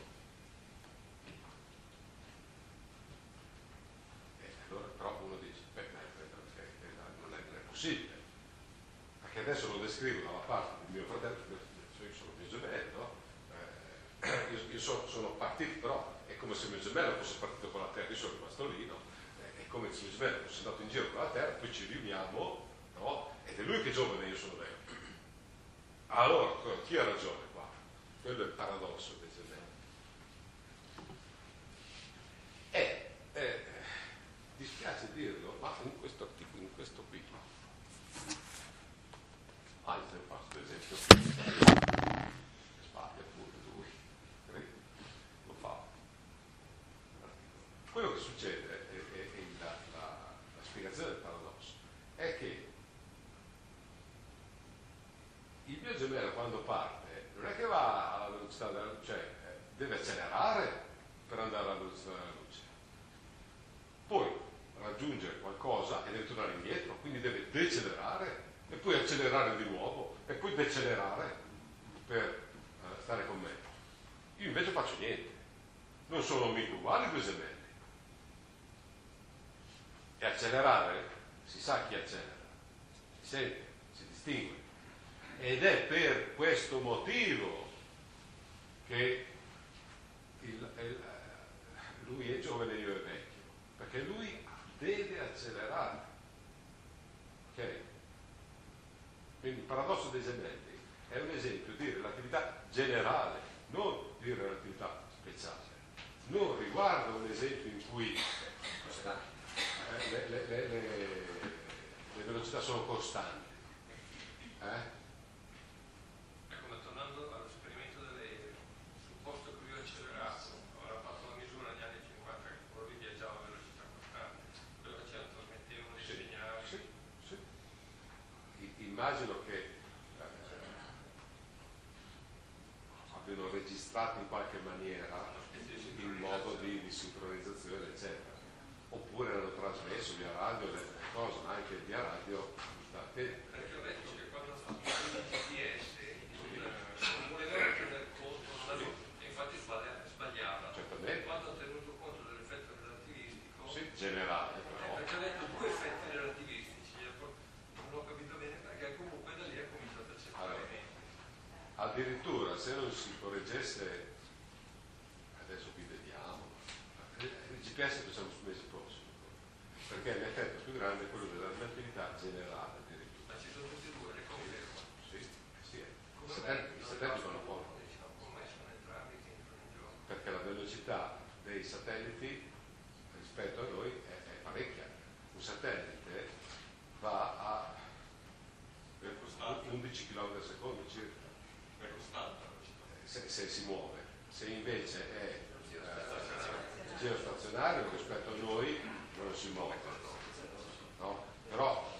Speaker 1: Allora però uno dice, non è possibile, perché adesso lo descrivo dalla parte del mio fratello, io sono mio gemello, io sono partito, però è come se il mio gemello fosse partito con la Terra, io sono rimasto lì, no? È come se il mio gemello fosse andato in giro con la Terra, poi ci riuniamo, no? Ed è lui che è giovane e io sono vecchio. Allora, chi ha ragione qua? Quello è il paradosso dei gemelli. Dispiace dirlo, ma in questo articolo, in questo qui, Einstein fa questo esempio, sbaglia pure lui, credo, lo fa. Quello che succede, la spiegazione del paradosso, è che il mio gemello quando parte non è che va alla velocità della luce, cioè deve accelerare per andare alla velocità della luce. Poi raggiunge qualcosa e deve tornare indietro, quindi deve decelerare e poi accelerare di nuovo e poi decelerare per stare con me. Io invece faccio niente, non sono mica uguali i due gemelli. E accelerare, si sa chi accelera, si sente, si distingue. Ed è per questo motivo che lui è giovane e io è vecchio, perché lui deve accelerare. Ok? Quindi il paradosso dei gemelli è un esempio di relatività generale, non di relatività speciale. Non riguarda un esempio in cui le velocità sono costanti.
Speaker 6: Ecco, ma tornando all'esperimento sul posto che lui ha accelerato, aveva fatto la misura negli anni 50 che quello lì viaggiava a velocità costante, dove ci trasmettevano dei segnali.
Speaker 1: Sì, sì. Immagino che abbiano registrato in qualche maniera il modo di sincronizzazione, eccetera. Oppure hanno trasmesso via radio le cose, ma anche via radio.
Speaker 6: Perché ho detto che quando ha fatto il GPS non voleva tenere conto, e infatti sbagliava.
Speaker 1: Certamente.
Speaker 6: Quando ha tenuto conto dell'effetto relativistico,
Speaker 1: Sì, generale però.
Speaker 6: perché ha detto due effetti relativistici, non ho capito bene perché comunque da lì ha cominciato a accettare.
Speaker 1: Addirittura se non si correggesse, adesso qui vediamo, il GPS facciamo sul mese prossimo, perché l'effetto più grande è quello della relatività generale addirittura.
Speaker 6: Ma ci sono tutti e due, le confermo.
Speaker 1: Sì, sì. I satelliti vanno fuori.
Speaker 6: Come sono entrambi che entrano in gioco?
Speaker 1: Perché la velocità dei satelliti rispetto a noi è parecchia. Un satellite va a 11 km al secondo circa.
Speaker 4: È costante la velocità.
Speaker 1: Se si muove. Se invece è geostazionario rispetto a noi non si muove. No? Però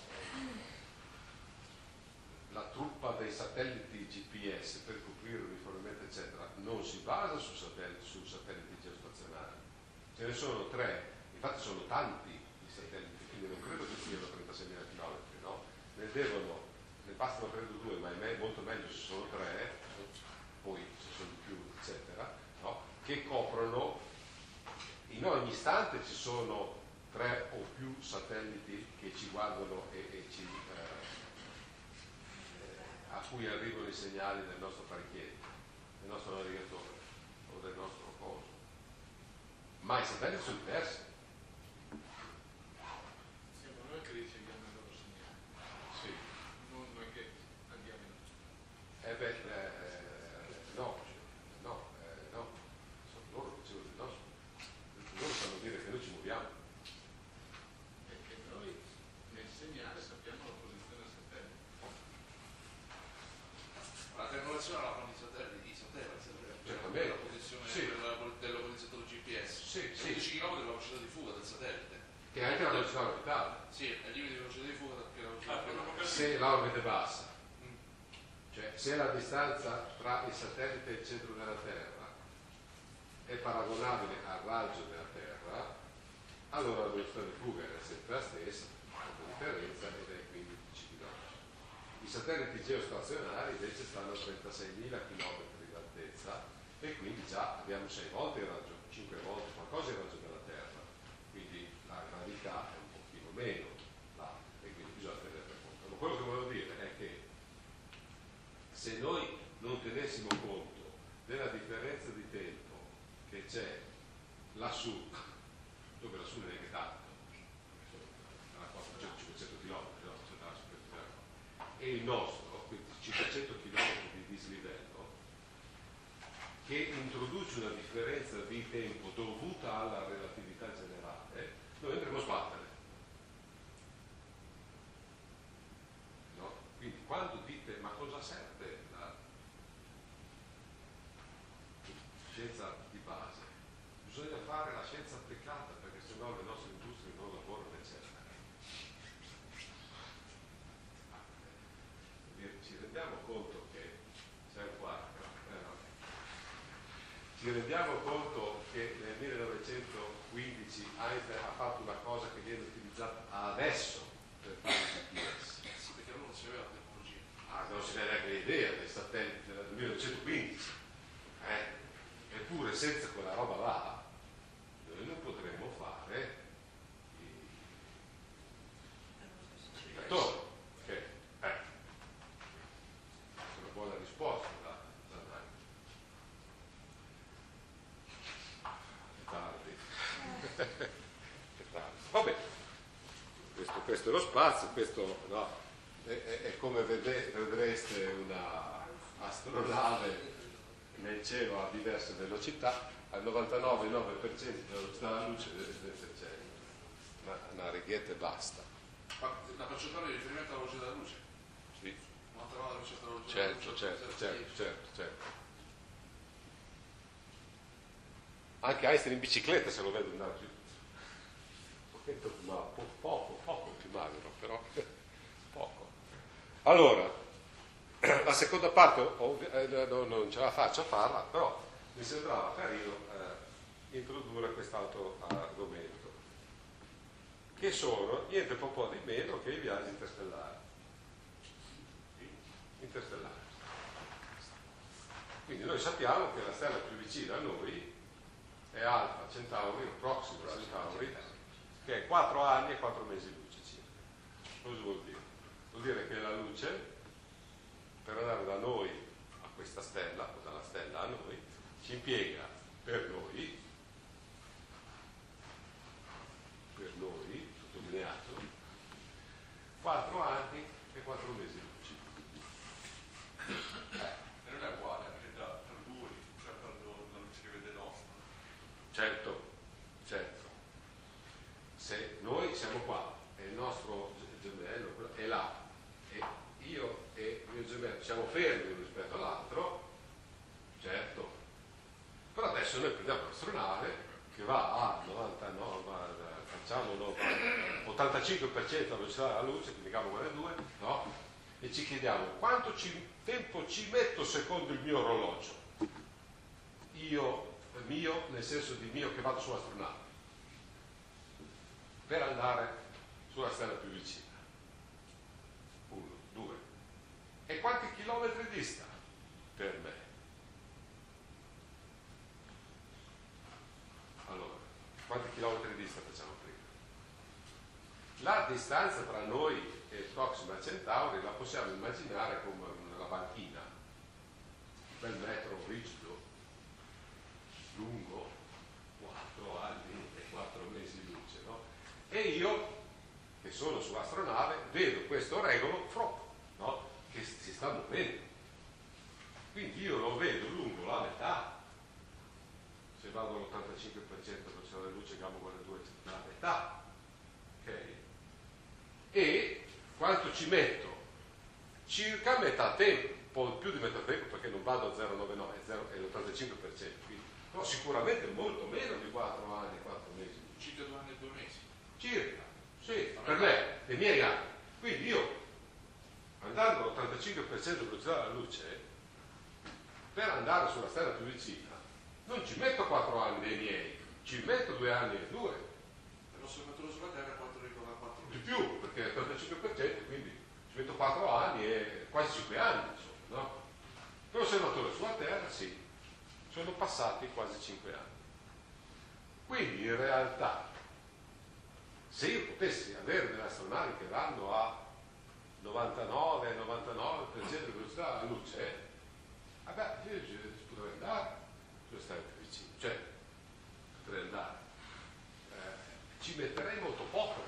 Speaker 1: la truppa dei satelliti GPS per coprire uniformemente eccetera non si basa su satelliti geostazionari. Ce ne sono 3, infatti sono tanti i satelliti, quindi non credo che siano 36.000 km, no? Ne bastano credo 2, ma è molto meglio se sono 3, poi se sono di più eccetera, no? Che coprono, in ogni istante ci sono 3 o più satelliti che ci guardano e a cui arrivano i segnali del nostro apparecchietto, del nostro navigatore o del nostro coso. Ma i satelliti sono diversi.
Speaker 3: Siamo noi che riceviamo il loro segnale,
Speaker 1: Sì.
Speaker 3: non noi che andiamo in
Speaker 1: No, sono loro che ricevono il nostro. Loro sanno dire che noi ci muoviamo.
Speaker 3: perché noi nel segnale sappiamo la posizione del satellite.
Speaker 7: La triangolazione la fanno i satelliti,
Speaker 1: Certamente.
Speaker 7: la posizione
Speaker 1: Sì.
Speaker 7: dell'organizzatore GPS.
Speaker 1: Sì,
Speaker 7: E
Speaker 1: sì.
Speaker 7: 11 km è la velocità di fuga del satellite.
Speaker 1: Che è anche la velocità orbitale.
Speaker 7: Sì, è il limite di velocità di fuga che è la velocità di fuga.
Speaker 1: Se l'orbita è bassa, cioè se la distanza tra il satellite e il centro della Terra è paragonabile al raggio della Terra, allora la velocità di fuga è sempre la stessa, la differenza ed è quindi 10 km. I satelliti geostazionari invece stanno a 36.000 km di altezza e quindi già abbiamo 6 volte il raggio, 5 volte qualcosa il raggio della Terra, quindi la gravità è un pochino meno là e quindi bisogna tenere conto. Ma quello che volevo dire è che se noi non tenessimo conto della differenza di tempo che c'è lassù, dove lassù non è che tanto, sono 400-500 km, e il nostro, quindi 500 km di dislivello, che introduce una differenza di tempo dovuta alla relatività generale, noi andremo a sbattere. No? Quindi quando dite ma cosa serve la scienza di base? Bisogna fare la scienza applicata perché sennò le nostre industrie non lavorano eccetera. Ci rendiamo conto che c'è un quarto, ci rendiamo conto che nel 1915 Einstein ha fatto una cosa che viene utilizzata adesso per fare il GPS.
Speaker 7: Sì, perché allora non si aveva la tecnologia.
Speaker 1: Non si aveva neanche l'idea dei satelliti del 1915. Eppure senza quella roba là noi non potremmo fare i navigatori. Che è una buona risposta da dare. È tardi. È tardi. Vabbè, questo è lo spazio, questo no, è come vedreste una astronave nel cielo a diverse velocità, al 99,9% della velocità della luce c'è una righetta e basta.
Speaker 7: Ma la percentuale di riferimento alla velocità della luce?
Speaker 1: Sì.
Speaker 7: 99% della velocità della luce?
Speaker 1: Certo. Anche Einstein in bicicletta se lo vedo andare più. Poco più magro, però poco. Allora, la seconda parte non ce la faccio a farla, però mi sembrava carino introdurre quest'altro argomento, che sono niente po' di meno che i viaggi interstellari. Quindi noi sappiamo che la stella più vicina a noi è Alpha Centauri, o Proxima Centauri, che è 4 anni e 4 mesi luce circa. Cosa vuol dire? Vuol dire che la luce, per andare da noi a questa stella, o dalla stella a noi, ci impiega per noi, sottolineato, 4 anni e 4 mesi luce.
Speaker 4: E non è uguale anche tra lui, cioè quando la luce che vede nostra.
Speaker 1: Certo. Se noi siamo qua e il nostro gemello è là, e io e il mio gemello siamo fermi rispetto all'altro, certo. Però adesso noi prendiamo l'astronave che va a 99, facciamo 85% della velocità della luce, quindi gamma uguale a 2, no? E ci chiediamo quanto tempo ci metto secondo il mio orologio. Mio nel senso di mio che vado sull'astronave, per andare sulla stella più vicina. 1, 2. E quanti chilometri dista per me? Allora, quanti chilometri dista facciamo prima? La distanza tra noi e Proxima Centauri la possiamo immaginare come una banchina, un bel metro rigido, lungo, 4 anni e 4 mesi luce, no? E io, che sono sull'astronave, vedo questo regolo, no? Che si sta muovendo. Quindi io lo vedo lungo la metà. Se vado all'85% della velocità della luce, gamma uguale a 2, la metà. Ok? E quanto ci metto? Circa metà tempo, un po' più di metà tempo, perché non vado a 0,99, è l'85%. No, sicuramente molto meno di 4 anni e 4 mesi.
Speaker 7: Circa 2 anni e 2 mesi.
Speaker 1: Circa, sì, per me, nei miei anni. Quindi io, andando all'85% di velocità della luce, per andare sulla stella più vicina, non ci metto 4 anni dei miei, ci metto 2 anni e 2.
Speaker 7: L'osservatore sulla Terra 4,4
Speaker 1: Di
Speaker 7: mesi.
Speaker 1: più, perché è il 35%, quindi ci metto 4 anni e quasi 5 anni, insomma, no? Per l'osservatore sulla Terra, sì. Sono passati quasi 5 anni. Quindi in realtà, se io potessi avere delle astronavi che vanno a 99% di velocità della luce, io potrei andare sulle stelle più vicine, cioè potrei andare. Ci metterei molto poco.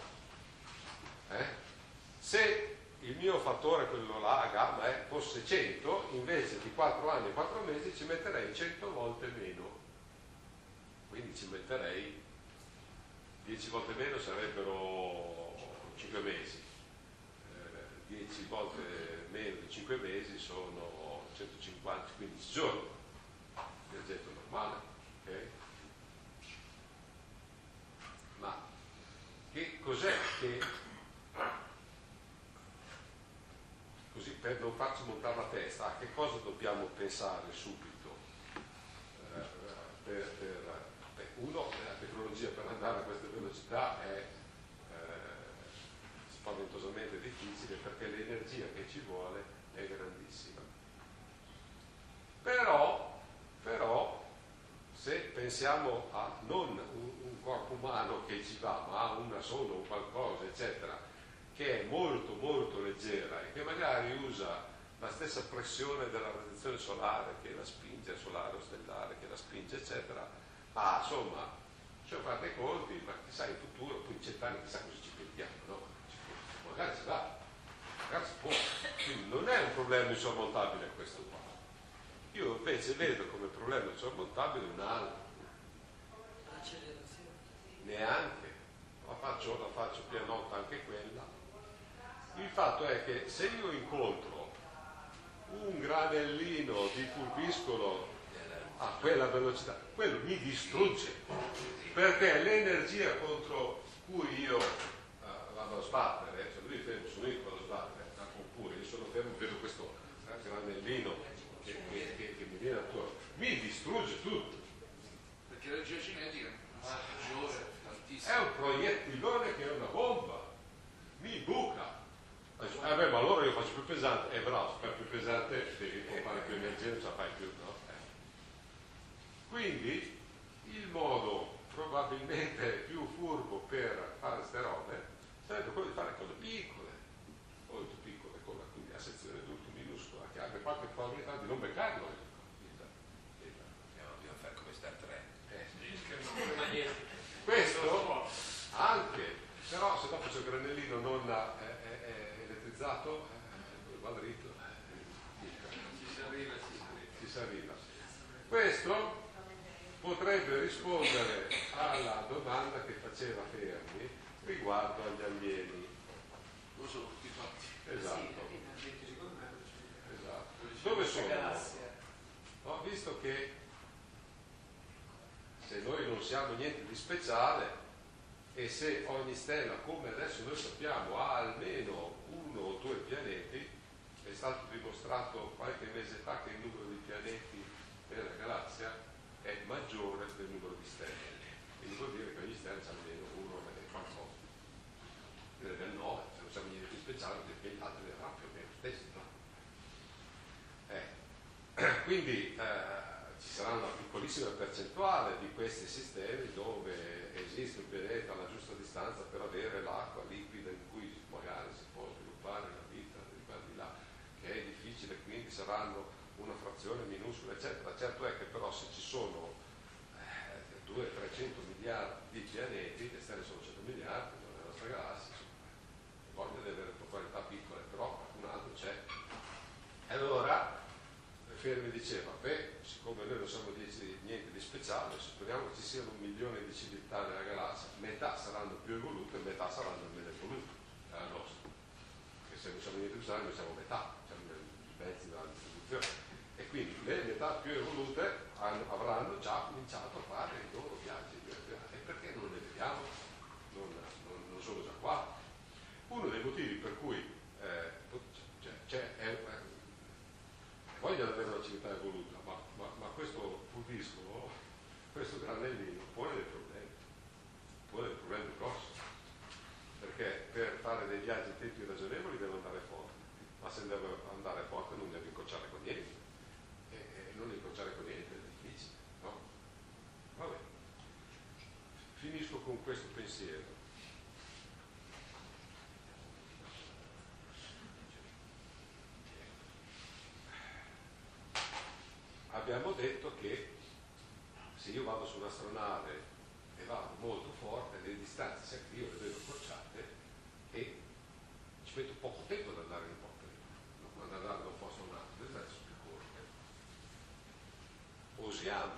Speaker 1: Se il mio fattore, quello là, gamma, fosse 100, invece di 4 anni e 4 mesi ci metterei 100 volte meno. Quindi ci metterei 10 volte meno, sarebbero 5 mesi. 10 volte meno di 5 mesi sono 150, 15 giorni. Viaggetto normale, ok? Ma che cos'è che... Così per non farci montare la testa, a che cosa dobbiamo pensare subito per la tecnologia per andare a queste velocità è spaventosamente difficile, perché l'energia che ci vuole è grandissima. Però se pensiamo a non un corpo umano che ci va, ma a una sola o qualcosa, eccetera, che è molto molto leggera e che magari usa la stessa pressione della radiazione solare che la spinge, solare o stellare che la spinge, eccetera, insomma, cioè fate i conti, ma chissà in futuro, poi in 100 anni chissà cosa ci pensiamo, no? Magari si va, magari si può. Quindi non è un problema insormontabile questo qua. Io invece vedo come problema insormontabile un altro.
Speaker 2: L'accelerazione.
Speaker 1: Neanche, la faccio pianotta anche quella. Il fatto è che se io incontro un granellino di pulviscolo a quella velocità, quello mi distrugge, perché l'energia contro cui io vado a sbattere, se lui è fermo, sono io che vado a sbattere, oppure io sono fermo, vedo questo granellino che mi viene attorno, mi distrugge tutto.
Speaker 7: Perché l'energia cinetica è maggiore, tantissimo.
Speaker 1: È un proiettilone che è una bomba, mi buca. Ma allora io faccio più pesante, bravo, per più pesante devi pompare più energia, non ce la fai più, no? Quindi il modo probabilmente più furbo per fare queste robe sarebbe quello di fare cose piccole, molto piccole, quindi a sezione d'urto minuscola, che abbia qualche probabilità di non beccarlo.
Speaker 8: Dobbiamo fare come Star Trek.
Speaker 1: Questo anche, però se dopo c'è il granellino non è elettrizzato, va dritto, ci si arriva. Questo potrebbe rispondere alla domanda che faceva Fermi riguardo agli alieni.
Speaker 7: Lo sono tutti fatti.
Speaker 1: Esatto. Dove sono? Ho visto che se noi non siamo niente di speciale e se ogni stella, come adesso noi sappiamo, ha almeno 1 o 2 pianeti, è stato dimostrato qualche mese fa che il numero di pianeti nella galassia è maggiore del numero di stelle. Quindi vuol dire che ogni stella c'è almeno 1 e qualcosa. Nel 9, se non siamo niente di speciale, vuol dire che gli altri ne avranno più o meno stessi, no? Quindi ci sarà una piccolissima percentuale di questi sistemi dove esiste un pianeta alla giusta distanza per avere l'acqua liquida in cui magari si può sviluppare la vita di qua di là, che è difficile, quindi saranno una frazione minuscola, eccetera. Certo è che però se ci sono 200-300 miliardi di pianeti, le stelle sono 100 miliardi nella nostra galassia, voglio avere popolarità piccole, però qualcun altro c'è. E allora Fermi diceva, siccome noi non siamo niente di speciale, supponiamo che ci siano 1 milione di civiltà nella galassia, metà saranno più evolute e metà saranno meno evolute, è la nostra. Perché se non siamo niente di speciale, noi siamo metà, siamo nel pezzi della distribuzione. E quindi le metà più evolute avranno già cominciato a fare i loro viaggi. E perché non le vediamo? Non sono già qua. Uno dei motivi per cui vogliono avere una civiltà evoluta, ma questo pulviscolo, questo granellino pone dei problemi grossi, perché per fare dei viaggi in tempi ragionevoli deve andare forte, ma se deve andare forte non deve incrociare con niente, e non incrociare con niente è difficile, no? Vabbè, finisco con questo pensiero. Abbiamo detto che se io vado su un'astronave e vado molto forte, le distanze, se io le vedo accorciate e ci metto poco tempo ad andare in porto, ad andare da un posto a un altro, le distanze sono più corte. Osiamo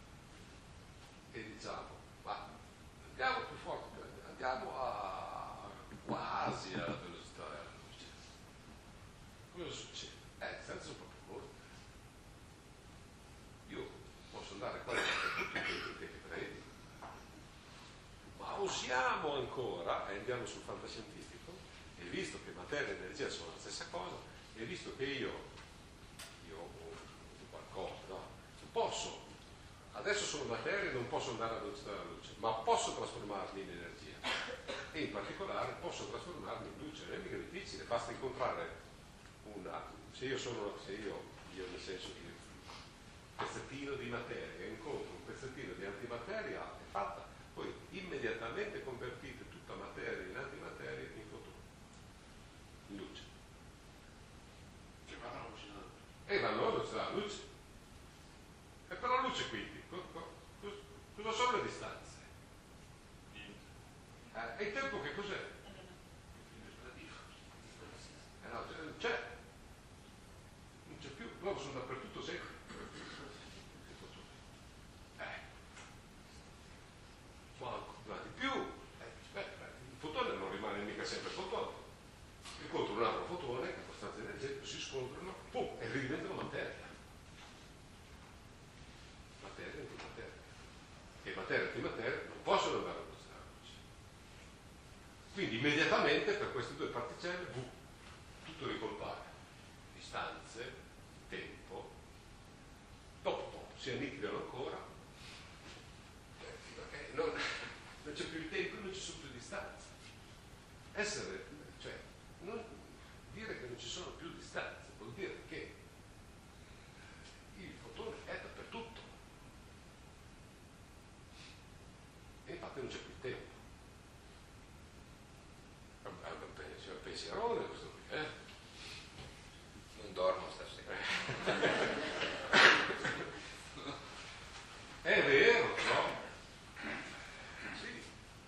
Speaker 1: e diciamo, ma andiamo più forte, andiamo quasi alla velocità della luce. Cosa succede? Le distanze sono proprio corte. Io posso andare qua tutti i tempi che prendi, ma usiamo ancora e andiamo sul fantascientifico, e visto che materia e energia sono la stessa cosa, e visto che io ho qualcosa, no? Posso ad adesso sono materie e non posso andare alla velocità della luce, ma posso trasformarli in energia e in particolare posso trasformarli in luce. Non è mica difficile, basta incontrare se io nel senso di pezzettino di materia incontro un pezzettino di antimateria, è fatta. Poi immediatamente convertite tutta materia in antimateria in fotone, in luce.
Speaker 7: Che vanno alla velocità della luce.
Speaker 1: E vanno alla velocità della luce. E per la luce quindi, cosa sono le distanze? E il tempo che cos'è? No, non c'è più, loro sono dappertutto sempre. Ma di più, il fotone non rimane mica sempre fotone. Incontro un altro fotone che è abbastanza energetico, si scontrano, pum, e ridiventano materia. Materia e antimateria. E materia e antimateria non possono andare a velocità della luce. Quindi immediatamente per queste due particelle, tutto ricompare. Distanze, tempo, dopo si annichilano ancora, perché non c'è più il tempo, non ci sono più distanze. Dire che non ci sono più distanze vuol dire che il fotone è dappertutto e infatti non c'è più tempo. È un pensierone questo qui,
Speaker 8: Non dormo stasera.
Speaker 1: È vero, no? Sì.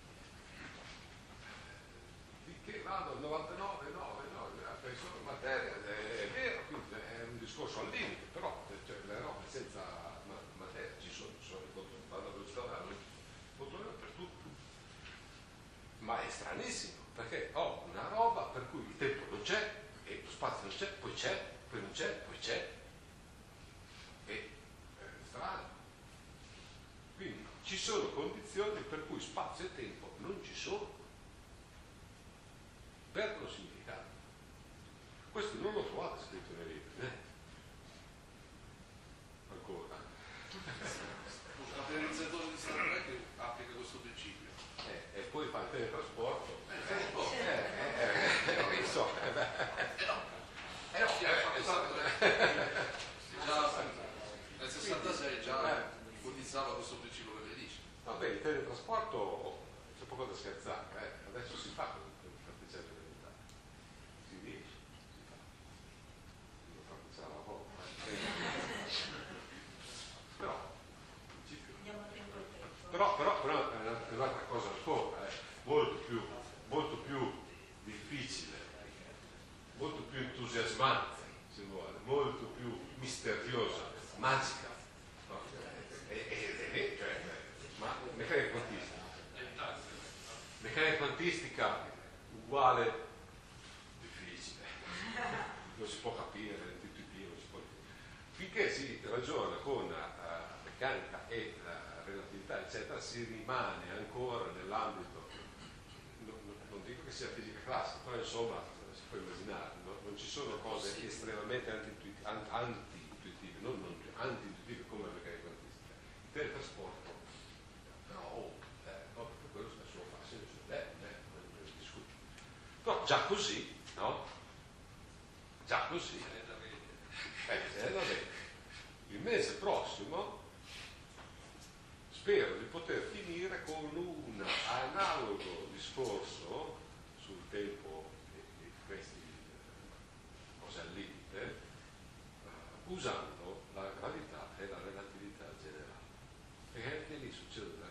Speaker 1: Finché vado al 99, penso materia, è vero, quindi è un discorso al limite, però cioè, le robe senza materia ci sono vanno alla velocità della luce, il fotone per tutto. Ma è stranissimo, perché ho una roba per cui il tempo non c'è, e lo spazio non c'è, poi non c'è, poi c'è. E è strano. Quindi ci sono condizioni per cui spazio e tempo non ci sono. Perdono significato. Questo non lo trovate scritto nei libri, ancora.
Speaker 7: Un catalizzatore di Star Trek applica questo principio.
Speaker 1: E poi fa il teletrasporto.
Speaker 7: Già nel 66 già ipotizzava questo principio che lei dice.
Speaker 1: Vabbè, il teletrasporto c'è poco da scherzare, adesso si fa con il particelle verità. Si riesce, si fa. Lo fa la volta. Però, in principio.
Speaker 9: Andiamo a tempo e tempo.
Speaker 1: Però è un'altra cosa ancora, molto più difficile, molto più entusiasmante, se vuole, molto più misteriosa, magica. No? Ma meccanica quantistica uguale difficile, non si può capire, è intuitivo, non si può capire. Finché si ragiona con meccanica e relatività eccetera, si rimane ancora nell'ambito, non dico che sia fisica classica, però insomma si può immaginare, no? Non ci sono cose estremamente anti-intuitive, non anti-intuitive come la meccanica quantistica. Il teletrasporto, però, proprio per quello spesso lo fa, non discute. Però già così, no? Già così, il mese prossimo spero di poter finire con un analogo discorso sul tempo di queste cose al limite, usando la gravità e la relatività generale. Perché anche lì succede una